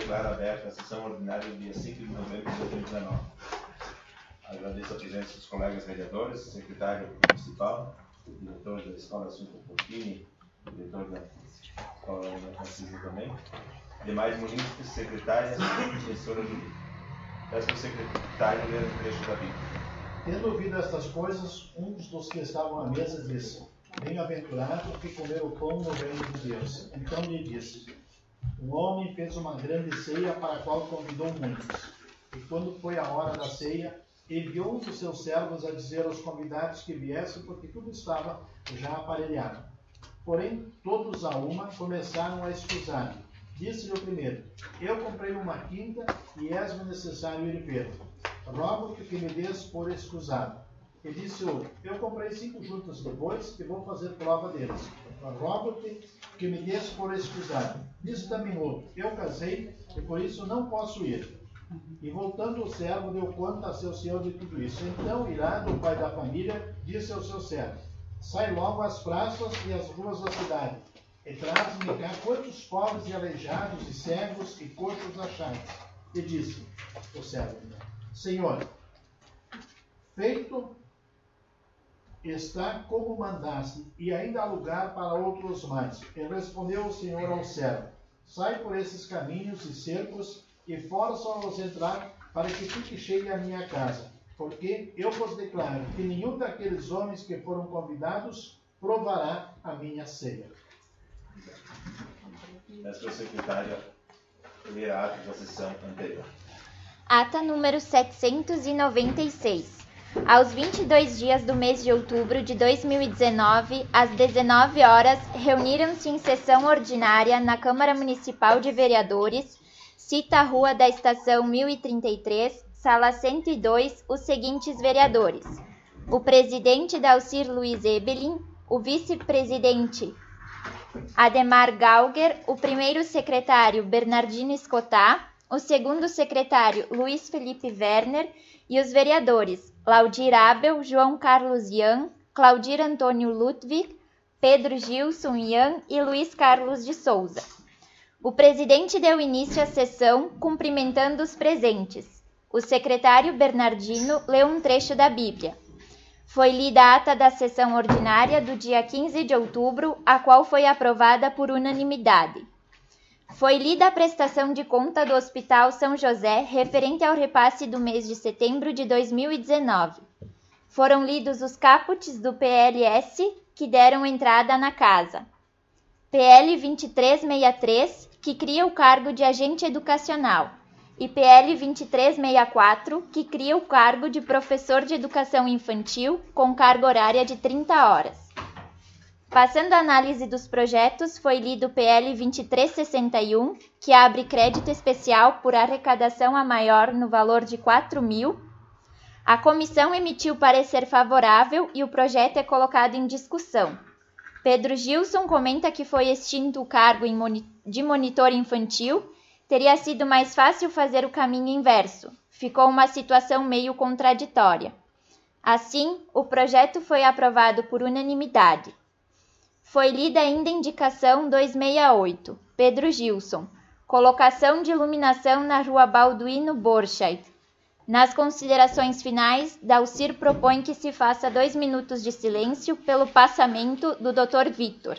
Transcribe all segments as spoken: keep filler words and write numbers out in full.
declaro aberta a sessão ordinária do dia cinco de novembro de dois mil e dezenove. Agradeço a presença dos colegas vereadores, secretário municipal, diretor da Escola Assunta Portini, diretor da Escola Ana Francisca também, demais munícipes, secretárias e professora do livro. Peço ao secretário ler o trecho da Bíblia. Tendo ouvido estas coisas, um dos que estavam à mesa disse: Bem-aventurado que comeu o pão no reino de Deus. Então lhe disse: Um homem fez uma grande ceia para a qual convidou muitos. E quando foi a hora da ceia, enviou um dos seus servos a dizer aos convidados que viessem, porque tudo estava já aparelhado. Porém, todos a uma começaram a escusar. Disse-lhe o primeiro: Eu comprei uma quinta e és-me necessário ir ver. Rogo-te que me des por escusado. E disse outro: Eu comprei cinco juntas de bois e vou fazer prova deles. Rogo-te que me des por escusado. Disse também outro: Eu casei e por isso não posso ir. E voltando o servo deu conta a seu senhor de tudo isso. Então, irado, o pai da família disse ao seu servo: Sai logo às praças e às ruas da cidade, e traz-me cá quantos pobres e aleijados e cegos e coxos achares. E disse o servo: Senhor, feito está como mandaste, e ainda há lugar para outros mais. E respondeu o Senhor ao servo: Sai por esses caminhos e cercos, e força-os entrar, para que fique cheia a minha casa. Porque eu vos declaro que nenhum daqueles homens que foram convidados provará a minha ceia. Peço ao secretário ler a ata da sessão anterior. Ata número setecentos e noventa e seis. Aos vinte e dois dias do mês de outubro de dois mil e dezenove, às dezenove horas, reuniram-se em sessão ordinária na Câmara Municipal de Vereadores, cita a Rua da Estação mil e trinta e três, sala cento e dois, os seguintes vereadores: o presidente Dalcir Luiz Ebelin, o vice-presidente Ademar Gauger, o primeiro secretário Bernardino Escotá, o segundo secretário Luiz Felipe Werner e os vereadores Laudir Abel, João Carlos Ian, Claudir Antônio Ludwig, Pedro Gilson Ian e Luiz Carlos de Souza. O presidente deu início à sessão cumprimentando os presentes. O secretário Bernardino leu um trecho da Bíblia. Foi lida a ata da sessão ordinária do dia quinze de outubro, a qual foi aprovada por unanimidade. Foi lida a prestação de conta do Hospital São José referente ao repasse do mês de setembro de dois mil e dezenove. Foram lidos os caputs do P L S que deram entrada na casa. P L vinte e três sessenta e três, que cria o cargo de agente educacional, e P L vinte e três sessenta e quatro, que cria o cargo de professor de educação infantil com carga horária de trinta horas. Passando a análise dos projetos, foi lido o P L vinte e três sessenta e um, que abre crédito especial por arrecadação a maior no valor de quatro mil. A comissão emitiu parecer favorável e o projeto é colocado em discussão. Pedro Gilson comenta que foi extinto o cargo de monitor infantil. Teria sido mais fácil fazer o caminho inverso. Ficou uma situação meio contraditória. Assim, o projeto foi aprovado por unanimidade. Foi lida ainda a indicação duzentos e sessenta e oito, Pedro Gilson, colocação de iluminação na rua Balduino Borchardt. Nas considerações finais, Dalcir propõe que se faça dois minutos de silêncio pelo passamento do doutor Vitor.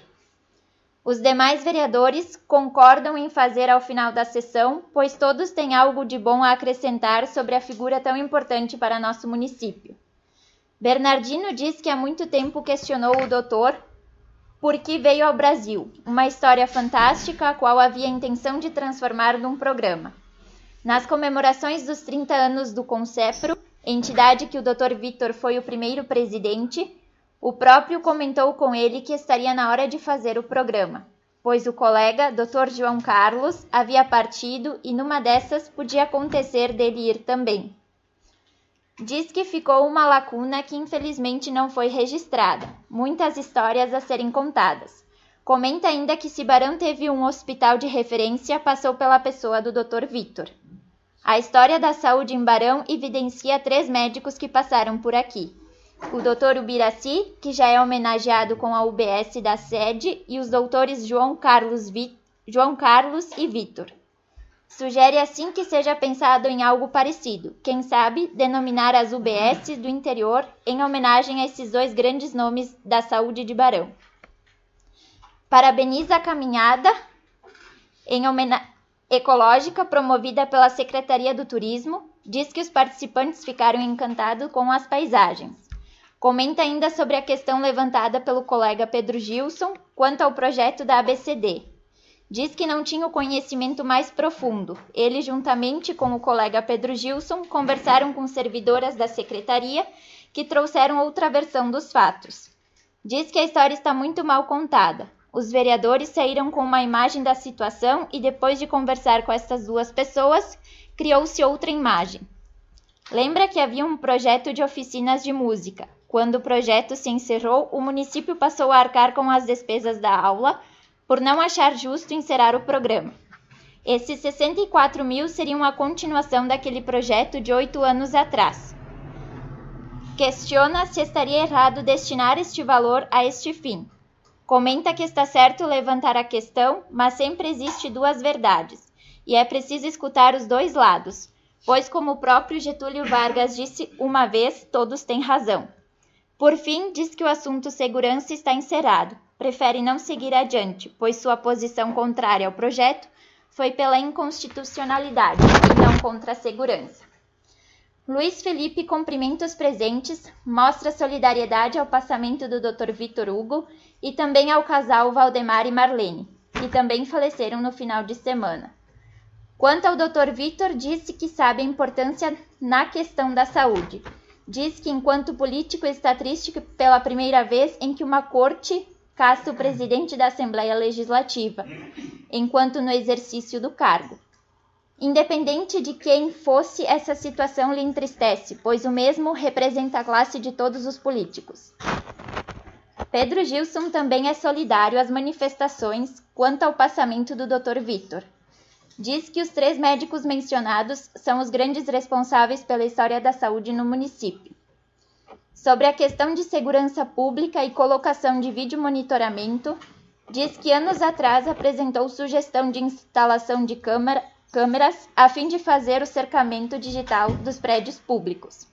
Os demais vereadores concordam em fazer ao final da sessão, pois todos têm algo de bom a acrescentar sobre a figura tão importante para nosso município. Bernardino diz que há muito tempo questionou o doutor por que veio ao Brasil, uma história fantástica a qual havia a intenção de transformar num programa. Nas comemorações dos trinta anos do Concepro, entidade que o doutor Vitor foi o primeiro presidente, o próprio comentou com ele que estaria na hora de fazer o programa, pois o colega, doutor João Carlos, havia partido e numa dessas podia acontecer dele ir também. Diz que ficou uma lacuna que infelizmente não foi registrada, muitas histórias a serem contadas. Comenta ainda que se Barão teve um hospital de referência, passou pela pessoa do doutor Vitor. A história da saúde em Barão evidencia três médicos que passaram por aqui. O doutor Ubiraci, que já é homenageado com a U B S da sede, e os doutores João Carlos, Vi... João Carlos e Vitor. Sugere assim que seja pensado em algo parecido, quem sabe denominar as U B S do interior em homenagem a esses dois grandes nomes da saúde de Barão. Parabeniza a caminhada em homena- ecológica promovida pela Secretaria do Turismo, diz que os participantes ficaram encantados com as paisagens. Comenta ainda sobre a questão levantada pelo colega Pedro Gilson quanto ao projeto da A B C D. Diz que não tinha o conhecimento mais profundo. Ele, juntamente com o colega Pedro Gilson, conversaram com servidoras da secretaria que trouxeram outra versão dos fatos. Diz que a história está muito mal contada. Os vereadores saíram com uma imagem da situação e, depois de conversar com essas duas pessoas, criou-se outra imagem. Lembra que havia um projeto de oficinas de música. Quando o projeto se encerrou, o município passou a arcar com as despesas da aula, por não achar justo encerrar o programa. Esses sessenta e quatro mil seriam a continuação daquele projeto de oito anos atrás. Questiona se estaria errado destinar este valor a este fim. Comenta que está certo levantar a questão, mas sempre existe duas verdades, e é preciso escutar os dois lados, pois, como o próprio Getúlio Vargas disse uma vez, todos têm razão. Por fim, diz que o assunto segurança está encerrado. Prefere não seguir adiante, pois sua posição contrária ao projeto foi pela inconstitucionalidade e não contra a segurança. Luiz Felipe cumprimenta os presentes, mostra solidariedade ao passamento do doutor Vitor Hugo e também ao casal Valdemar e Marlene, que também faleceram no final de semana. Quanto ao doutor Vitor, disse que sabe a importância na questão da saúde. Diz que, enquanto político, está triste pela primeira vez em que uma corte casta o presidente da Assembleia Legislativa, enquanto no exercício do cargo. Independente de quem fosse, essa situação lhe entristece, pois o mesmo representa a classe de todos os políticos. Pedro Gilson também é solidário às manifestações quanto ao passamento do doutor Vitor. Diz que os três médicos mencionados são os grandes responsáveis pela história da saúde no município. Sobre a questão de segurança pública e colocação de vídeo monitoramento, diz que anos atrás apresentou sugestão de instalação de câmera, câmeras a fim de fazer o cercamento digital dos prédios públicos.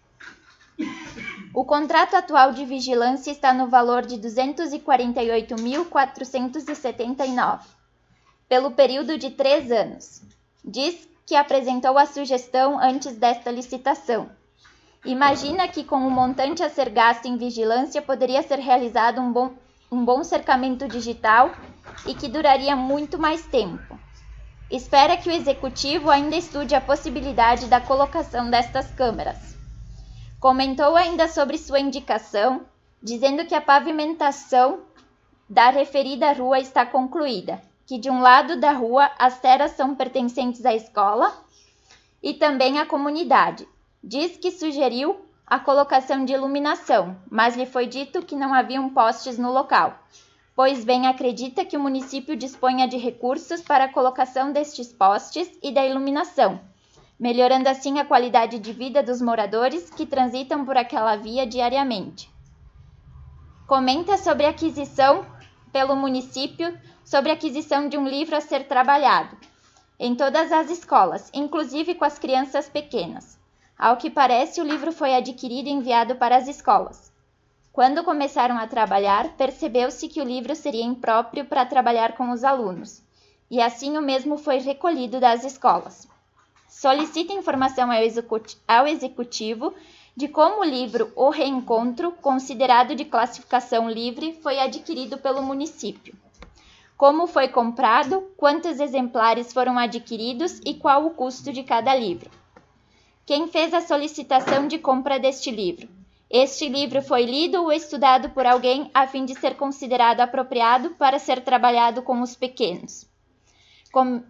O contrato atual de vigilância está no valor de duzentos e quarenta e oito mil, quatrocentos e setenta e nove reais, pelo período de três anos. Diz que apresentou a sugestão antes desta licitação. Imagina que, com o montante a ser gasto em vigilância, poderia ser realizado um bom, um bom cercamento digital e que duraria muito mais tempo. Espera que o Executivo ainda estude a possibilidade da colocação destas câmeras. Comentou ainda sobre sua indicação, dizendo que a pavimentação da referida rua está concluída, que de um lado da rua as terras são pertencentes à escola e também à comunidade. Diz que sugeriu a colocação de iluminação, mas lhe foi dito que não haviam postes no local, pois bem acredita que o município disponha de recursos para a colocação destes postes e da iluminação, melhorando assim a qualidade de vida dos moradores que transitam por aquela via diariamente. Comenta sobre a aquisição pelo município, sobre a aquisição de um livro a ser trabalhado em todas as escolas, inclusive com as crianças pequenas. Ao que parece, o livro foi adquirido e enviado para as escolas. Quando começaram a trabalhar, percebeu-se que o livro seria impróprio para trabalhar com os alunos, e assim o mesmo foi recolhido das escolas. Solicita informação ao Executivo de como o livro O Reencontro, considerado de classificação livre, foi adquirido pelo município. Como foi comprado, quantos exemplares foram adquiridos e qual o custo de cada livro. Quem fez a solicitação de compra deste livro? Este livro foi lido ou estudado por alguém a fim de ser considerado apropriado para ser trabalhado com os pequenos. Com...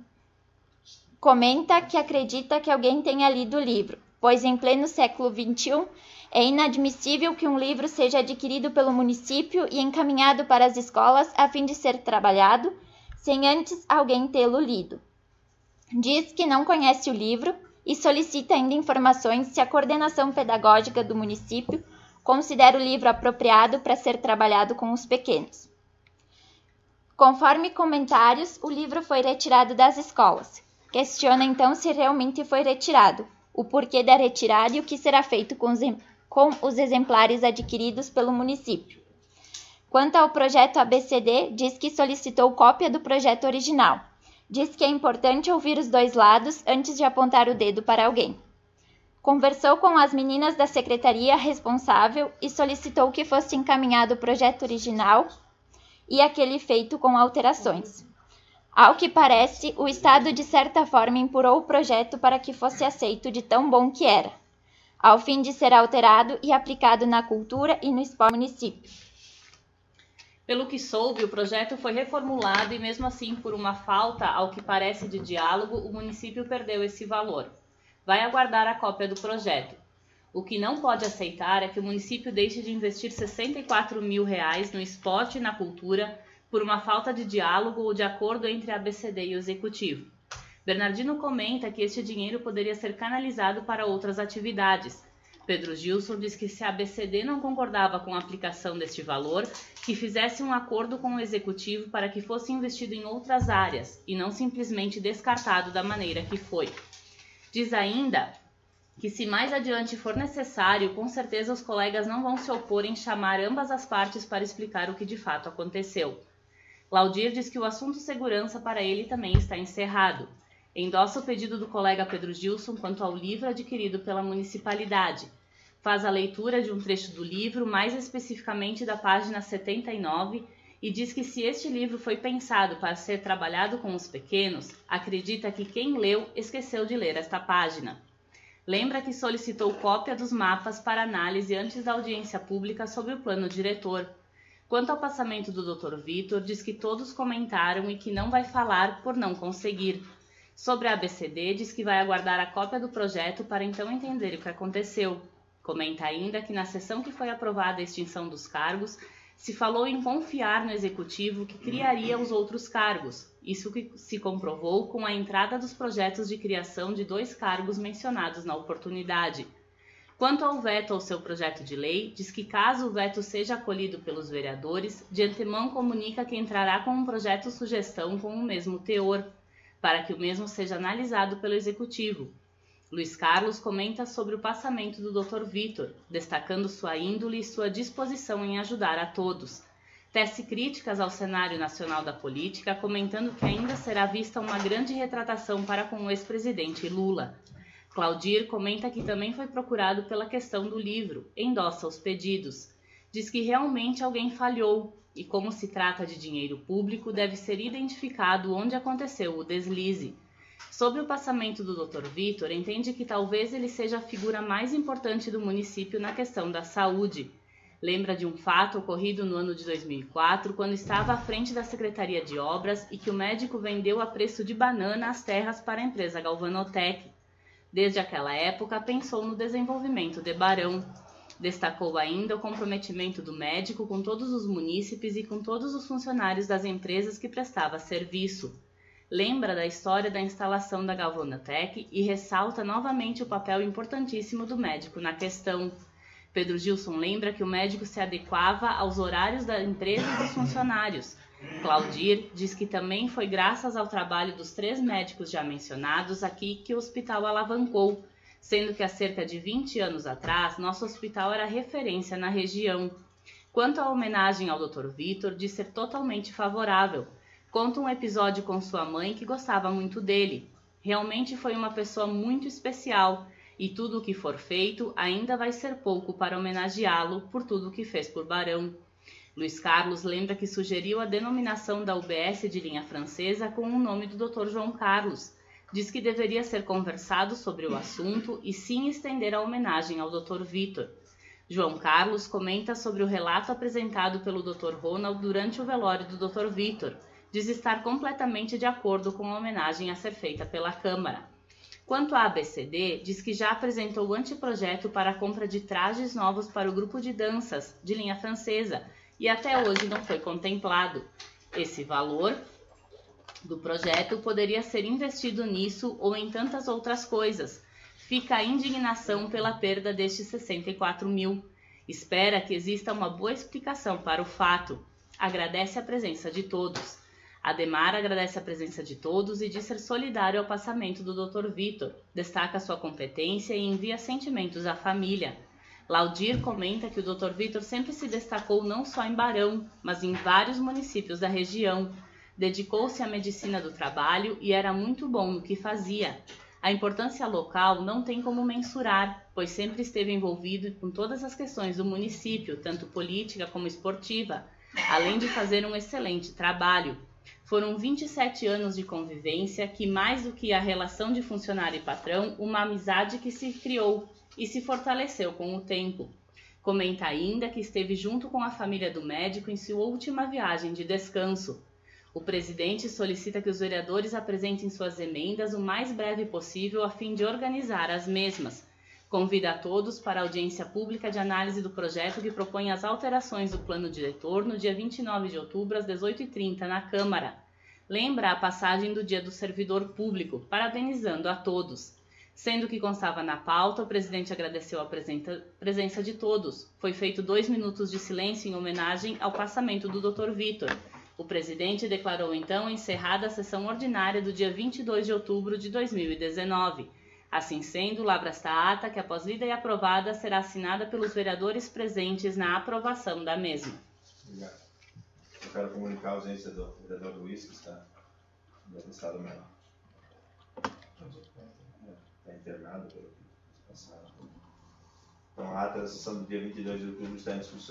Comenta que acredita que alguém tenha lido o livro, pois em pleno século vinte e um é inadmissível que um livro seja adquirido pelo município e encaminhado para as escolas a fim de ser trabalhado, sem antes alguém tê-lo lido. Diz que não conhece o livro e solicita ainda informações se a coordenação pedagógica do município considera o livro apropriado para ser trabalhado com os pequenos. Conforme comentários, o livro foi retirado das escolas. Questiona então se realmente foi retirado, o porquê da retirada e o que será feito com os, com os exemplares adquiridos pelo município. Quanto ao projeto A B C D, diz que solicitou cópia do projeto original. Diz que é importante ouvir os dois lados antes de apontar o dedo para alguém. Conversou com as meninas da secretaria responsável e solicitou que fosse encaminhado o projeto original e aquele feito com alterações. Ao que parece, o Estado de certa forma empurrou o projeto para que fosse aceito de tão bom que era, ao fim de ser alterado e aplicado na cultura e no esporte do município. Pelo que soube, o projeto foi reformulado e mesmo assim, por uma falta, ao que parece, de diálogo, o município perdeu esse valor. Vai aguardar a cópia do projeto. O que não pode aceitar é que o município deixe de investir sessenta e quatro mil reais no esporte e na cultura por uma falta de diálogo ou de acordo entre a A B C D e o Executivo. Bernardino comenta que este dinheiro poderia ser canalizado para outras atividades. Pedro Gilson diz que se a A B C D não concordava com a aplicação deste valor, que fizesse um acordo com o Executivo para que fosse investido em outras áreas e não simplesmente descartado da maneira que foi. Diz ainda que se mais adiante for necessário, com certeza os colegas não vão se opor em chamar ambas as partes para explicar o que de fato aconteceu. Laudir diz que o assunto segurança para ele também está encerrado. Endossa o pedido do colega Pedro Gilson quanto ao livro adquirido pela municipalidade. Faz a leitura de um trecho do livro, mais especificamente da página setenta e nove, e diz que se este livro foi pensado para ser trabalhado com os pequenos, acredita que quem leu esqueceu de ler esta página. Lembra que solicitou cópia dos mapas para análise antes da audiência pública sobre o plano diretor. Quanto ao passamento do doutor Vitor, diz que todos comentaram e que não vai falar por não conseguir. Sobre a A B C D, diz que vai aguardar a cópia do projeto para então entender o que aconteceu. Comenta ainda que na sessão que foi aprovada a extinção dos cargos, se falou em confiar no Executivo que criaria os outros cargos. Isso que se comprovou com a entrada dos projetos de criação de dois cargos mencionados na oportunidade. Quanto ao veto ao seu projeto de lei, diz que caso o veto seja acolhido pelos vereadores, de antemão comunica que entrará com um projeto-sugestão com o mesmo teor, para que o mesmo seja analisado pelo Executivo. Luiz Carlos comenta sobre o passamento do doutor Vitor, destacando sua índole e sua disposição em ajudar a todos. Tece críticas ao cenário nacional da política, comentando que ainda será vista uma grande retratação para com o ex-presidente Lula. Claudir comenta que também foi procurado pela questão do livro, endossa os pedidos. Diz que realmente alguém falhou e, como se trata de dinheiro público, deve ser identificado onde aconteceu o deslize. Sobre o passamento do doutor Vitor, entende que talvez ele seja a figura mais importante do município na questão da saúde. Lembra de um fato ocorrido no ano de dois mil e quatro, quando estava à frente da Secretaria de Obras e que o médico vendeu a preço de banana as terras para a empresa Galvanotec. Desde aquela época, pensou no desenvolvimento de Barão. Destacou ainda o comprometimento do médico com todos os munícipes e com todos os funcionários das empresas que prestava serviço. Lembra da história da instalação da Galvanotec e ressalta novamente o papel importantíssimo do médico na questão. Pedro Gilson lembra que o médico se adequava aos horários da empresa e dos funcionários. Claudir diz que também foi graças ao trabalho dos três médicos já mencionados aqui que o hospital alavancou, sendo que há cerca de vinte anos atrás, nosso hospital era referência na região. Quanto à homenagem ao doutor Vitor, diz ser totalmente favorável. Conta um episódio com sua mãe que gostava muito dele. Realmente foi uma pessoa muito especial e tudo o que for feito ainda vai ser pouco para homenageá-lo por tudo o que fez por Barão. Luiz Carlos lembra que sugeriu a denominação da U B S de linha francesa com o nome do doutor João Carlos. Diz que deveria ser conversado sobre o assunto e sim estender a homenagem ao doutor Vitor. João Carlos comenta sobre o relato apresentado pelo doutor Ronald durante o velório do doutor Vitor. Diz estar completamente de acordo com a homenagem a ser feita pela Câmara. Quanto à A B C D, diz que já apresentou o anteprojeto para a compra de trajes novos para o grupo de danças de linha francesa e até hoje não foi contemplado. Esse valor do projeto poderia ser investido nisso ou em tantas outras coisas. Fica a indignação pela perda destes sessenta e quatro mil. Espera que exista uma boa explicação para o fato. Agradece a presença de todos. Ademar agradece a presença de todos e diz ser solidário ao passamento do doutor Vitor, destaca sua competência e envia sentimentos à família. Laudir comenta que o doutor Vitor sempre se destacou não só em Barão, mas em vários municípios da região. Dedicou-se à medicina do trabalho e era muito bom no que fazia. A importância local não tem como mensurar, pois sempre esteve envolvido com todas as questões do município, tanto política como esportiva, além de fazer um excelente trabalho. Foram vinte e sete anos de convivência que, mais do que a relação de funcionário e patrão, uma amizade que se criou e se fortaleceu com o tempo. Comenta ainda que esteve junto com a família do médico em sua última viagem de descanso. O presidente solicita que os vereadores apresentem suas emendas o mais breve possível a fim de organizar as mesmas. Convida a todos para a audiência pública de análise do projeto que propõe as alterações do plano diretor no dia vinte e nove de outubro às dezoito e trinta na Câmara. Lembra a passagem do Dia do Servidor Público, parabenizando a todos. Sendo que constava na pauta, o presidente agradeceu a presença de todos. Foi feito dois minutos de silêncio em homenagem ao passamento do doutor Vitor. O presidente declarou então encerrada a sessão ordinária do dia vinte e dois de outubro de dois mil e dezenove. Assim sendo, lavra esta ata que, após lida e aprovada, será assinada pelos vereadores presentes na aprovação da mesma. Obrigado. Eu quero comunicar a ausência do vereador Luiz, que está no estado menor. Está internado pelo que passaram. Então, a ata da sessão do dia vinte e dois de outubro está em discussão.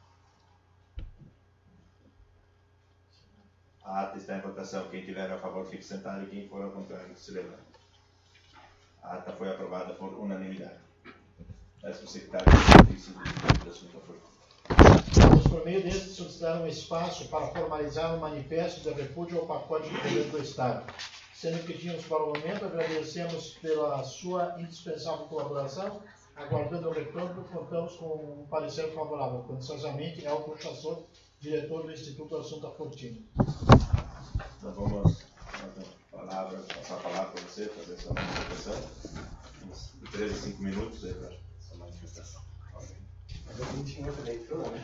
A ata está em votação. Quem tiver a favor, fique sentado, e quem for ao contrário, se levante. A ata foi aprovada por unanimidade. Peço ao secretário de Justiça do assunto foi. Vamos, por meio deste, solicitar um espaço para formalizar um manifesto de repúdio ao pacote de governo do Estado. Sendo que tínhamos para o momento, agradecemos pela sua indispensável colaboração. Aguardando o retorno, contamos com um parecer favorável. Condicionalmente, é o Puxassor, diretor do Instituto Assunta Fortini. Então vamos palavra, passar a palavra para você, fazer essa manifestação. De três a cinco minutos aí para essa manifestação. Mas eu não tinha outra leitura, né?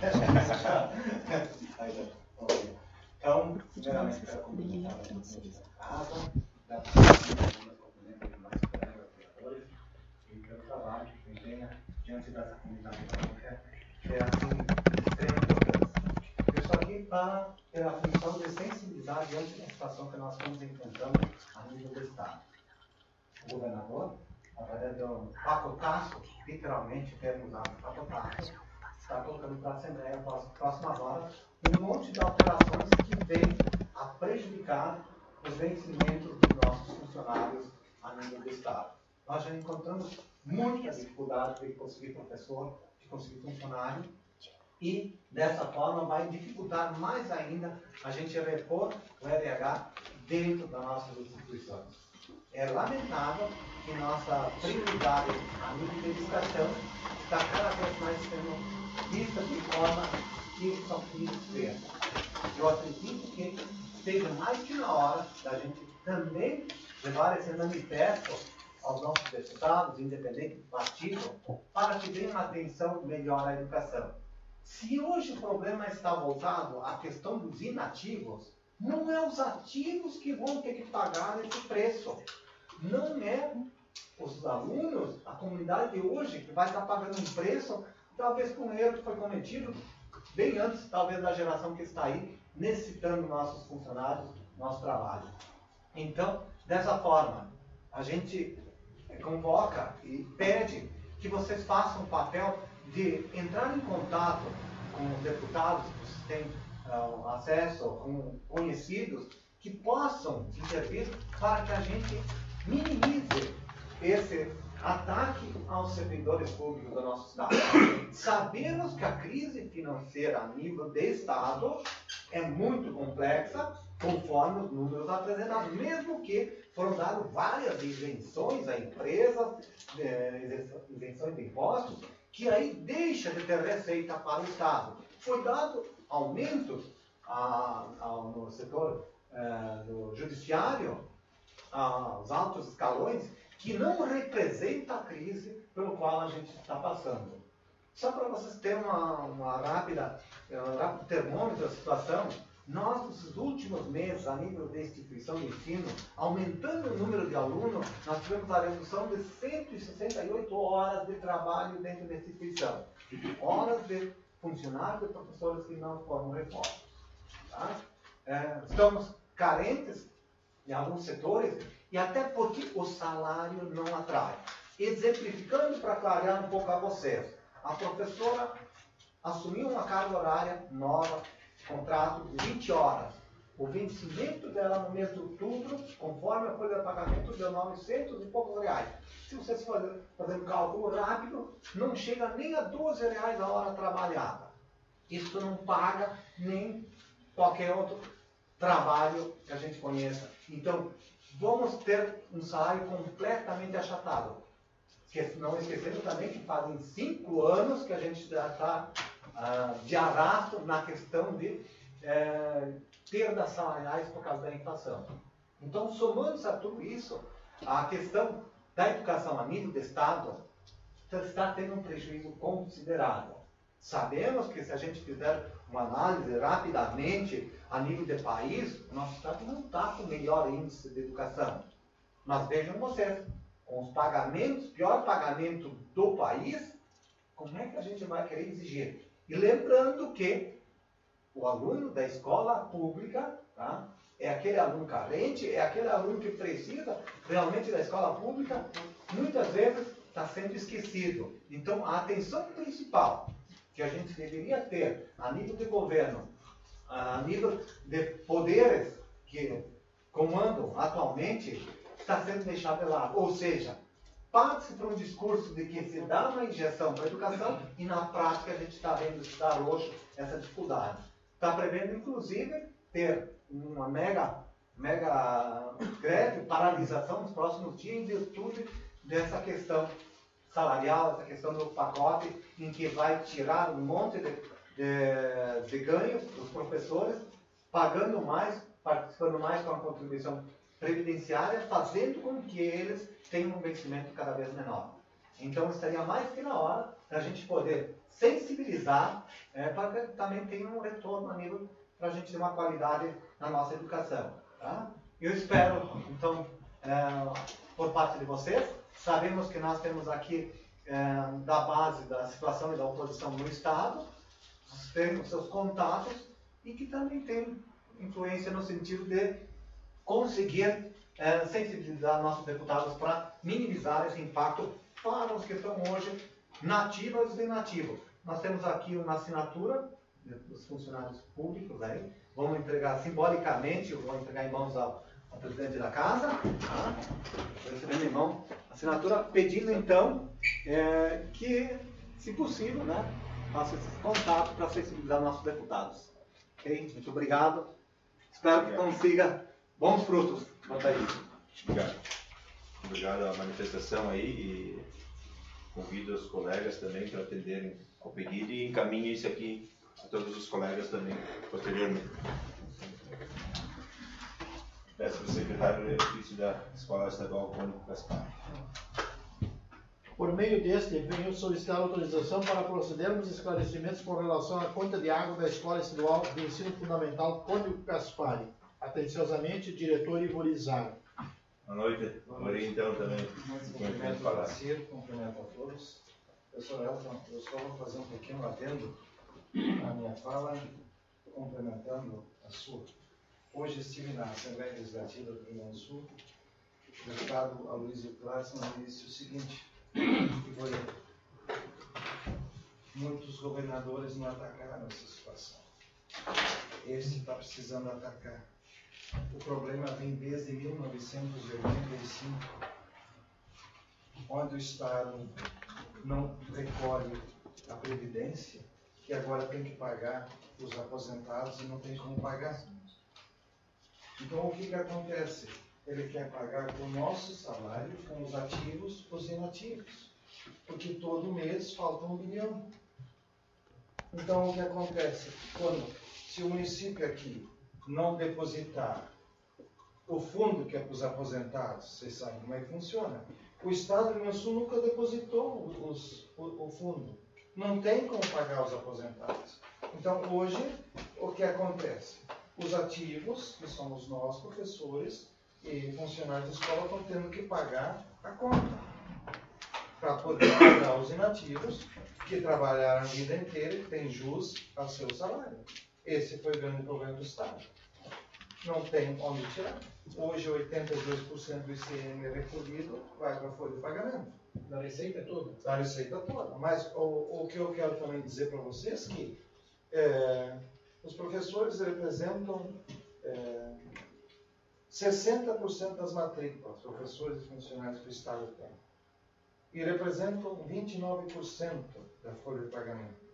Então, primeiramente, quero cumprimentar a casa, dar cumprimento de nossos colegas vereadores e pelo trabalho que desempenha diante dessa comunidade econômica, que é assim, de extrema importância. Eu estou aqui para ter a função de sensibilidade diante da situação que nós estamos enfrentando a nível do Estado. O governador, através de um pacotaço, literalmente, temos usado pacotaço, está colocando para a Assembleia, nas próximas horas, um monte de alterações que vêm a prejudicar os vencimentos dos nossos funcionários a nível do Estado. Nós já encontramos muita dificuldade de conseguir professor, de conseguir funcionário, e dessa forma vai dificultar mais ainda a gente repor o R H dentro das nossas instituições. É lamentável que nossa prioridade a nível de educação está cada vez mais sendo vista de forma que são inexistentes. Eu acredito que esteja mais que na hora da gente também levar esse manifesto aos nossos deputados, independente do partido, para que dêem uma atenção melhor à educação. Se hoje o problema está voltado à questão dos inativos, não é os ativos que vão ter que pagar esse preço. Não é os alunos, a comunidade de hoje, que vai estar pagando um preço, talvez com um erro que foi cometido bem antes, talvez, da geração que está aí, necessitando nossos funcionários, nosso trabalho. Então, dessa forma, a gente convoca e pede que vocês façam o papel de entrar em contato com os deputados que vocês têm uh, acesso, com conhecidos, que possam intervir para que a gente minimize esse ataque aos servidores públicos do nosso Estado. Sabemos que a crise financeira a nível de Estado é muito complexa, conforme os números apresentados, mesmo que foram dadas várias isenções a empresas, isenções de impostos, que aí deixa de ter receita para o Estado. Foi dado aumentos a, a, no setor é, do judiciário, aos altos escalões, que não representa a crise pelo qual a gente está passando. Só para vocês terem uma, uma rápida, um rápido termômetro da situação, Nós, nos últimos meses, a nível da instituição de ensino, aumentando o número de alunos, nós tivemos a redução de cento e sessenta e oito horas de trabalho dentro da instituição. Horas de funcionários e professores que não foram reforços. Tá? É, estamos carentes em alguns setores, e até porque o salário não atrai. Exemplificando para clarear um pouco a vocês, a professora assumiu uma carga horária nova, contrato de vinte horas. O vencimento dela no mês de outubro, conforme a folha de pagamento, deu novecentos e poucos reais. Se vocês fazerem um cálculo rápido, não chega nem a doze reais a hora trabalhada. Isso não paga nem qualquer outro trabalho que a gente conheça. Então, vamos ter um salário completamente achatado. Não esquecendo também que fazem cinco anos que a gente já está ah, de arrasto na questão de eh, perdas salariais por causa da inflação. Então, somando-se a tudo isso, a questão da educação a nível do Estado está tendo um prejuízo considerável. Sabemos que se a gente fizer uma análise rapidamente a nível de país, o nosso Estado não está com o melhor índice de educação. Mas vejam vocês, com os pagamentos, pior pagamento do país, como é que a gente vai querer exigir? E lembrando que o aluno da escola pública, tá, é aquele aluno carente, é aquele aluno que precisa realmente da escola pública, muitas vezes está sendo esquecido. Então, a atenção principal que a gente deveria ter a nível de governo, a nível de poderes que comandam atualmente, está sendo deixado de lado. Ou seja, parte-se para um discurso de que se dá uma injeção para a educação e na prática a gente está vendo dar roxo essa dificuldade. Está prevendo, inclusive, ter uma mega, mega greve, paralisação nos próximos dias em virtude dessa questão salarial, essa questão do pacote, em que vai tirar um monte de, de, de ganho dos professores, pagando mais, participando mais com a contribuição previdenciária, fazendo com que eles tenham um vencimento cada vez menor. Então, estaria mais que na hora da gente poder sensibilizar é, para que também tenha um retorno a nível para a gente ter uma qualidade na nossa educação. Tá? Eu espero, então, é, por parte de vocês, sabemos que nós temos aqui, é, da base da situação e da oposição no Estado, temos seus contatos e que também tem influência no sentido de conseguir é, sensibilizar nossos deputados para minimizar esse impacto para os que estão hoje nativos e inativos. Nós temos aqui uma assinatura dos funcionários públicos aí, vamos entregar simbolicamente, eu vou entregar em mãos ao, ao presidente da casa, tá? Recebendo em mão a assinatura, pedindo então é, que, se possível, né, faça esse contato para sensibilizar nossos deputados. Ok? Muito obrigado. Espero que consiga bons frutos quanto a isso. Obrigado. Obrigado à manifestação aí e convido os colegas também para atenderem ao pedido e encaminhe isso aqui a todos os colegas também posteriormente. Peço para o secretário de ofício da Escola Estadual Cônigo Gaspar. Por meio deste, venho solicitar autorização para procedermos esclarecimentos com relação à conta de água da Escola Estadual de Ensino Fundamental Cônigo Gaspar. Atenciosamente, diretor Ivorizar. Boa noite. Ori, então, também. Cumprimento o Ciro, cumprimento a todos. Professor Elton, eu só vou fazer um pequeno adendo à minha fala, complementando a sua. Hoje estive na Assembleia Legislativa do Rio Grande do Sul. O deputado Aloysio Klassmann disse o seguinte, que foi, muitos governadores não atacaram essa situação. Este está precisando atacar. O problema vem desde mil novecentos e oitenta e cinco, onde o Estado não recolhe a Previdência, que agora tem que pagar os aposentados e não tem como pagar. Então, o que, que acontece? Ele quer pagar com o nosso salário, com os ativos, os inativos. Porque todo mês falta um bilhão. Então, o que acontece? Quando, se o município aqui não depositar o fundo que é para os aposentados, vocês sabem como é que funciona. O Estado do Rio Grande do Sul nunca depositou os, o, o fundo. Não tem como pagar os aposentados. Então, hoje, o que acontece? os ativos, que somos nós, professores e funcionários de escola, estão tendo que pagar a conta para poder pagar os inativos que trabalharam a vida inteira e que têm jus a seu salário. Esse foi o grande problema do Estado. Não tem onde tirar. Hoje, oitenta e dois por cento do I C M recolhido vai para a folha de pagamento. Da receita toda? Da receita toda. Mas o, o que eu quero também dizer para vocês é que é, os professores representam é, sessenta por cento das matrículas, professores e funcionários que o Estado tem. E representam vinte e nove por cento da folha de pagamento.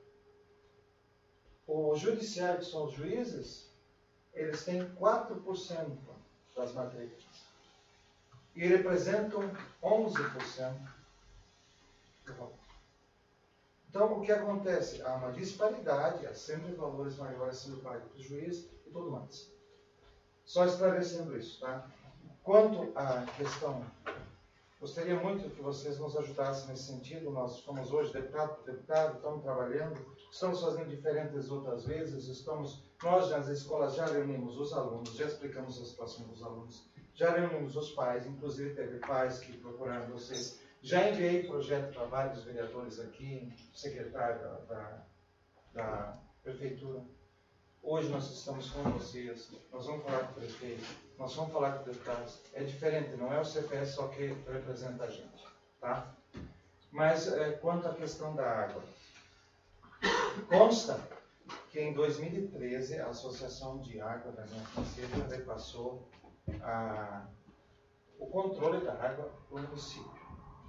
O judiciário, que são os juízes, eles têm quatro por cento das matrículas. E representam onze por cento do voto. Então, o que acontece? Há uma disparidade, há sempre valores maiores sendo pagos para o juiz e tudo mais. Só esclarecendo isso, tá? Quanto à questão, gostaria muito que vocês nos ajudassem nesse sentido. Nós somos hoje deputado por deputado, estamos trabalhando, estamos fazendo diferentes outras vezes, estamos, nós nas escolas já reunimos os alunos, já explicamos a situação dos alunos, já reunimos os pais, inclusive teve pais que procuraram vocês. Já enviei projeto para vários vereadores aqui, secretário da, da, da prefeitura. Hoje nós estamos com vocês, nós vamos falar com o prefeito, nós vamos falar com os deputados. É diferente, não é o C P S só que representa a gente, tá? Mas é, quanto à questão da água, consta que em dois mil e treze a Associação de Água da minha Conselho repassou a, o controle da água para o município.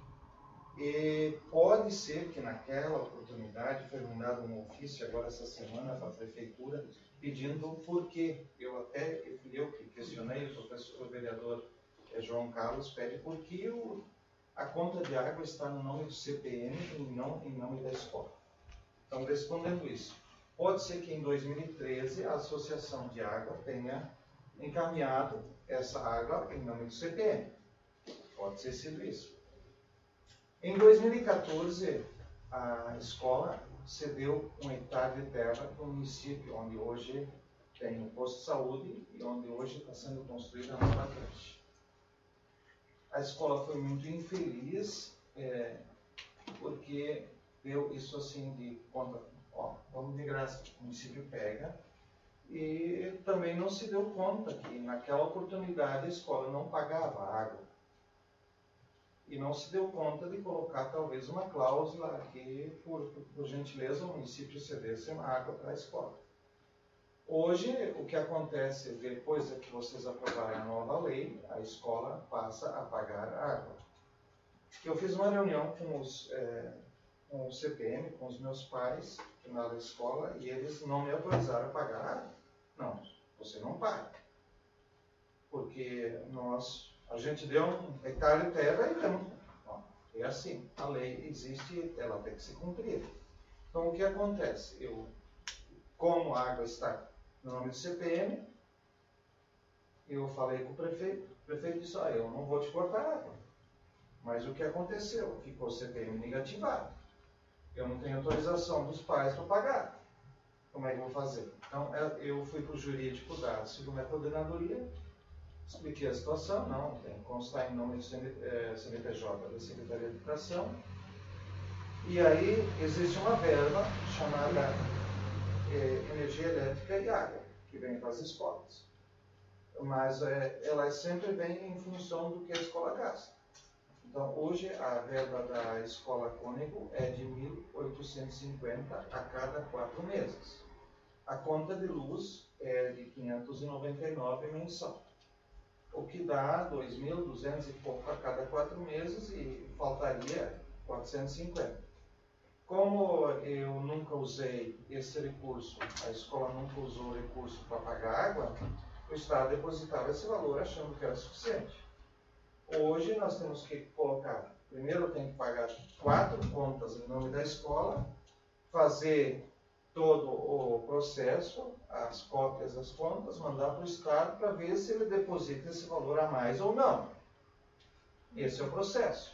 E pode ser que naquela oportunidade foi mandado um ofício agora essa semana para a prefeitura pedindo por quê. Eu até fui eu que questionei, o professor o vereador João Carlos pede por que o, a conta de água está no nome do C P M e não em nome da escola. Então, respondendo isso, pode ser que em dois mil e treze a Associação de Água tenha encaminhado essa água em nome do C P M. Pode ter sido isso. Em dois mil e quatorze, a escola cedeu um hectare de terra para o município, onde hoje tem um posto de saúde e onde hoje está sendo construída a nova creche. A escola foi muito infeliz, é, porque deu isso assim de conta, ó, vamos de graça, o município pega, e também não se deu conta que naquela oportunidade a escola não pagava água. E não se deu conta de colocar talvez uma cláusula que, por, por gentileza, o município cedesse uma água para a escola. Hoje, o que acontece, depois de que vocês aprovarem a nova lei, a escola passa a pagar água. Eu fiz uma reunião com, os, é, com o C P M, com os meus pais, na escola, e eles não me autorizaram a pagar água. Não, você não paga. Porque nós... A gente deu um hectare de terra e deu. É assim, a lei existe, ela tem que ser cumprida. Então, o que acontece? Eu, como a água está no nome do C P M, eu falei com o prefeito, o prefeito disse, ah, eu não vou te cortar água. Mas o que aconteceu? Ficou o C P M negativado. Eu não tenho autorização dos pais para pagar. Como é que eu vou fazer? Então, eu fui para o jurídico da segunda coordenadoria, expliquei a situação, não, tem que constar em nome do C N P J, da Secretaria de Educação. E aí existe uma verba chamada é, Energia Elétrica e Água, que vem para as escolas. Mas é, ela sempre vem em função do que a escola gasta. Então, hoje, a verba da escola Cônego é de mil oitocentos e cinquenta a cada quatro meses. A conta de luz é de quinhentos e noventa e nove mensal. O que dá dois mil e duzentos e pouco a cada quatro meses e faltaria quatrocentos e cinquenta. Como eu nunca usei esse recurso, a escola nunca usou o recurso para pagar água, o Estado depositava esse valor achando que era suficiente. Hoje nós temos que colocar, primeiro eu tenho que pagar quatro contas em nome da escola, fazer todo o processo, as cópias das contas, mandar para o Estado para ver se ele deposita esse valor a mais ou não. Esse é o processo.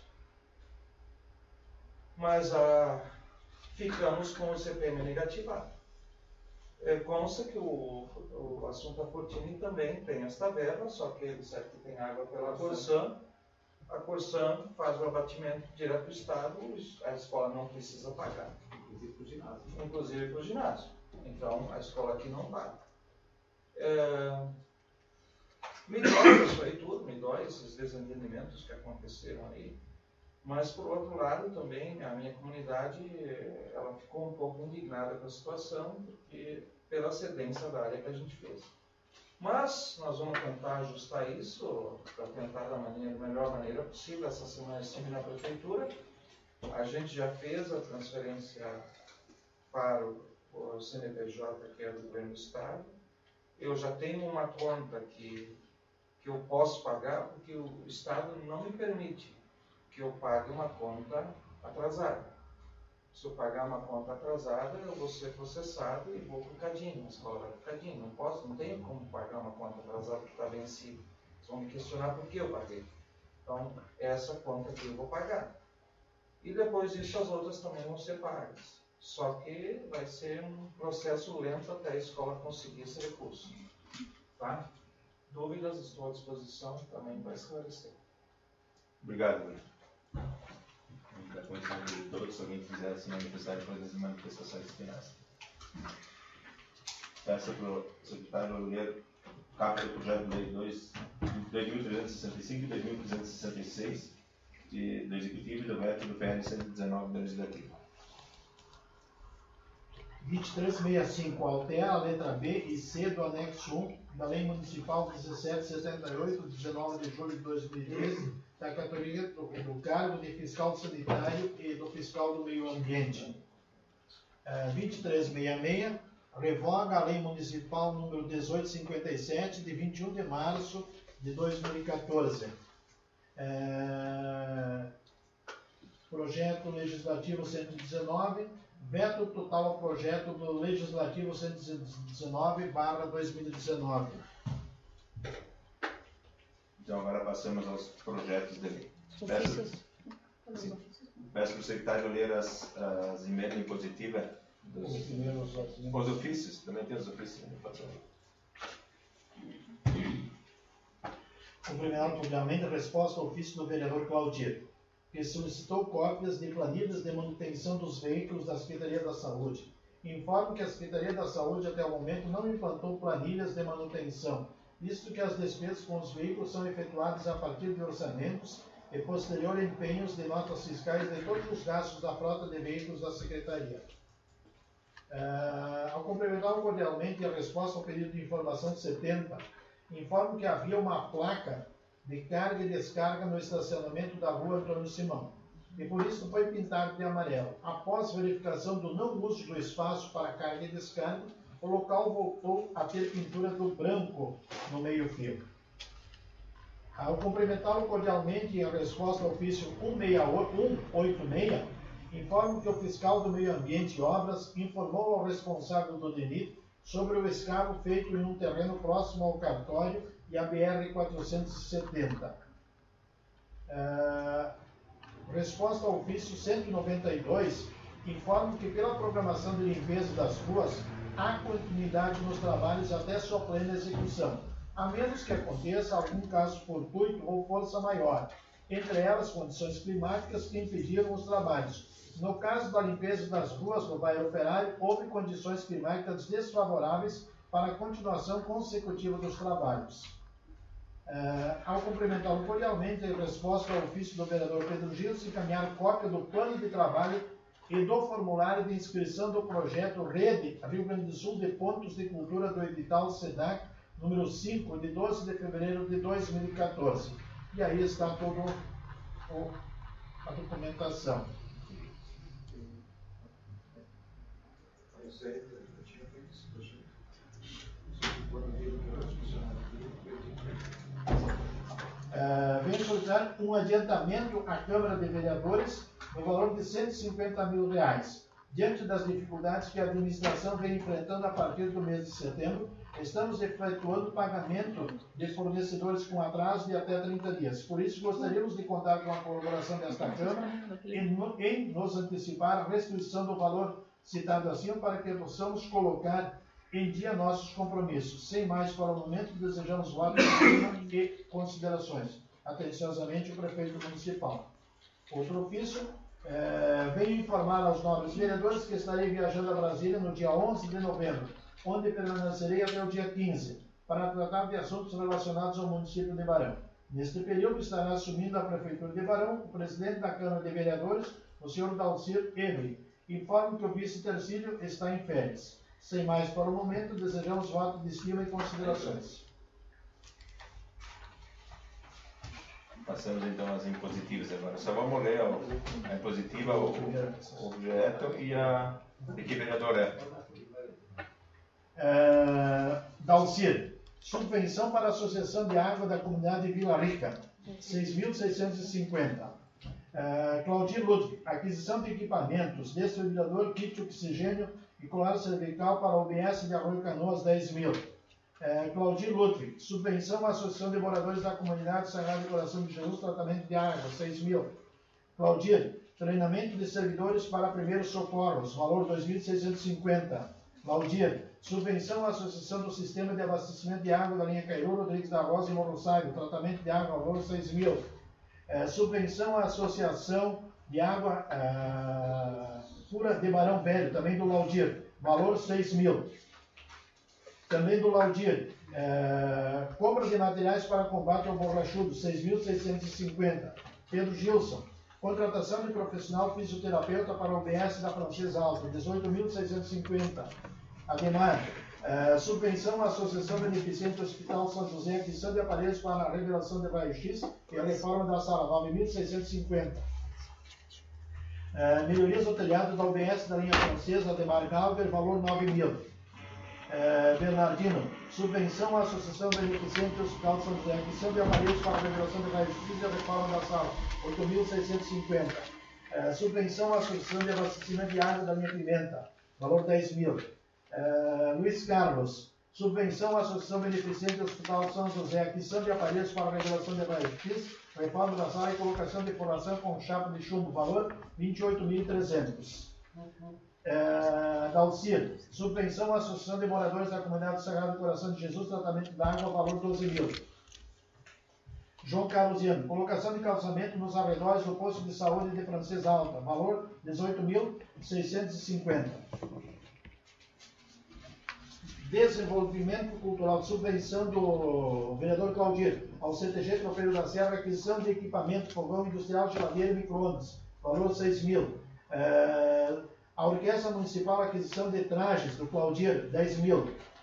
Mas ah, ficamos com o C P M negativado. É, consta que o, o Assunta Fortini também tem esta verba, só que ele sabe que tem água pela Corsan. A Corsan faz o abatimento direto do Estado, a escola não precisa pagar. Inclusive para o ginásio. Inclusive para o ginásio. Então, a escola aqui não paga. É... Me dói isso aí tudo, me dói esses desentendimentos que aconteceram aí. Mas, por outro lado, também, a minha comunidade, ela ficou um pouco indignada com a situação, porque pela cedência da área que a gente fez. Mas, nós vamos tentar ajustar isso, para tentar da maneira, melhor maneira possível. Essa semana eu estive na prefeitura, a gente já fez a transferência para o C N P J, que é do governo do Estado. Eu já tenho uma conta que, que eu posso pagar, porque o Estado não me permite que eu pague uma conta atrasada. Se eu pagar uma conta atrasada, eu vou ser processado e vou para o CADIM, a escola vai para o CADIM. Não posso, não tenho como pagar uma conta atrasada que está vencida. Eles vão me questionar por que eu paguei. Então, essa conta que eu vou pagar. E depois disso, as outras também vão ser pagas. Só que vai ser um processo lento até a escola conseguir esse recurso. Tá? Dúvidas, estou à disposição também para esclarecer. Obrigado, Luiz. Da condição de todos, se alguém quiser se manifestar depois das manifestações finais. Peço para o secretário ler o caput do projeto de lei dois mil trezentos e sessenta e cinco e dois mil trezentos e sessenta e seis de, do Executivo e do veto do P L cento e dezenove do Legislativo. vinte e três sessenta e cinco altera a letra B e C do anexo um da Lei Municipal dezessete setenta e oito, de dezenove de julho de dois mil e treze, da categoria do, do cargo de fiscal sanitário e do fiscal do meio ambiente. Uh, vinte e três sessenta e seis revoga a Lei Municipal número dezoito cinquenta e sete, de vinte e um de março de dois mil e quatorze. Uh, projeto Legislativo cento e dezenove, veto total ao projeto do Legislativo cento e dezenove barra dois mil e dezenove. Então, agora passamos aos projetos de lei. Peço, sim, peço para o secretário ler as, as emendas impositivas dos os ofícios. Também tem os ofícios. Cumprimento obviamente a resposta ao ofício do vereador Claudir, que solicitou cópias de planilhas de manutenção dos veículos da Secretaria da Saúde. Informo que a Secretaria da Saúde até o momento não implantou planilhas de manutenção, visto que as despesas com os veículos são efetuadas a partir de orçamentos e posterior empenhos de notas fiscais de todos os gastos da frota de veículos da Secretaria. Uh, ao cumprimentar cordialmente a resposta ao pedido de informação de setenta, informo que havia uma placa de carga e descarga no estacionamento da rua Antônio Simão, e por isso foi pintado de amarelo. Após verificação do não uso do espaço para carga e descarga, o local voltou a ter pintura do branco no meio-fio. Ao cumprimentá-lo cordialmente em resposta ao ofício cento e oitenta e seis, informo que o fiscal do Meio Ambiente e Obras informou ao responsável do D E N I T sobre o escavo feito em um terreno próximo ao cartório e a B R quatrocentos e setenta. Uh, resposta ao ofício cento e noventa e dois, informo que pela programação de limpeza das ruas, há continuidade nos trabalhos até sua plena execução, a menos que aconteça algum caso fortuito ou força maior, entre elas condições climáticas que impediram os trabalhos. No caso da limpeza das ruas do bairro Operário, houve condições climáticas desfavoráveis para a continuação consecutiva dos trabalhos. Uh, ao cumprimentá-lo cordialmente, em resposta ao ofício do vereador Pedro Gil, se encaminhar cópia do plano de trabalho e do formulário de inscrição do projeto Rede Rio Grande do Sul de Pontos de Cultura do edital SEDAC, número cinco, de doze de fevereiro de dois mil e quatorze. E aí está toda a documentação. Uh, vem solicitar um adiantamento à Câmara de Vereadores no valor de cento e cinquenta mil reais. Diante das dificuldades que a administração vem enfrentando a partir do mês de setembro, estamos efetuando pagamento de fornecedores com atraso de até trinta dias. Por isso, gostaríamos de contar com a colaboração desta Câmara em, em nos antecipar a restituição do valor citado acima para que possamos colocar em dia nossos compromissos. Sem mais para o momento, desejamos votos e considerações. Atenciosamente, o prefeito municipal. Outro ofício, é, venho informar aos nobres vereadores que estarei viajando a Brasília no dia onze de novembro, onde permanecerei até o dia quinze, para tratar de assuntos relacionados ao município de Barão. Neste período, estará assumindo a Prefeitura de Barão o presidente da Câmara de Vereadores, o senhor Dalcir Ebre. Informo que o vice Tercílio está em férias. Sem mais para o momento, desejamos voto de estima e considerações. Passamos então às impositivas agora. Só vamos ler a impositiva, o, o objeto e a equipe vereadora. Uh, Dalcir, subvenção para a Associação de Água da Comunidade Vila Rica, seis mil seiscentos e cinquenta. Uh, Claudir Ludwig, aquisição de equipamentos, desfibrilador, kit oxigênio e colar cervical para o U B S de Arroio Canoas, dez mil. Uh, Claudir Ludwig, subvenção à Associação de Moradores da Comunidade Sagrado Coração de Jesus, tratamento de água, seis mil. Claudir, treinamento de servidores para primeiros socorros, valor dois mil seiscentos e cinquenta. Claudir, subvenção à Associação do Sistema de Abastecimento de Água da linha Cairu, Rodrigues da Rosa e Morro Saio, tratamento de água, valor seis mil. Uh, subvenção à Associação de Água uh, Pura de Barão Velho, também do Laudir, valor seis mil. Também do Laudir, uh, compra de materiais para combate ao borrachudo, seis mil seiscentos e cinquenta. Pedro Gilson, contratação de profissional fisioterapeuta para o U B S da Francesa Alta, dezoito mil seiscentos e cinquenta. Ademar, uh, subvenção à Associação Beneficente Hospital São José, aquisição de aparelhos para a revelação de raio-x e a reforma da sala, nove mil seiscentos e cinquenta. Uh, melhorias do telhado da U B S da linha francesa, Ademar Galver, valor nove mil. Uh, Bernardino, subvenção à Associação Beneficente Hospital São José, aquisição de aparelhos para a revelação de raio-x e a reforma da sala, oito mil seiscentos e cinquenta. Uh, subvenção à Associação de Abastecimento de Água da linha Pimenta, valor dez mil. Uh, Luiz Carlos, subvenção à Associação Beneficente Hospital São José, aquisição de aparelhos para a revelação de raio-x, reforma da sala e colocação de forração com chapa de chumbo, valor vinte e oito mil e trezentos. Uh, Dalcir, subvenção à Associação de Moradores da Comunidade Sagrado Coração de Jesus, tratamento da água, valor doze mil. João Carlos Iano, colocação de calçamento nos arredores do posto de saúde de Francesa Alta, valor dezoito mil seiscentos e cinquenta. Desenvolvimento Cultural, subvenção do vereador Claudir ao C T G Tropeiro da Serra, aquisição de equipamento, fogão industrial, geladeira e micro-ondas, valor seis mil. Uh, a Orquestra Municipal, aquisição de trajes do Claudir, dez mil.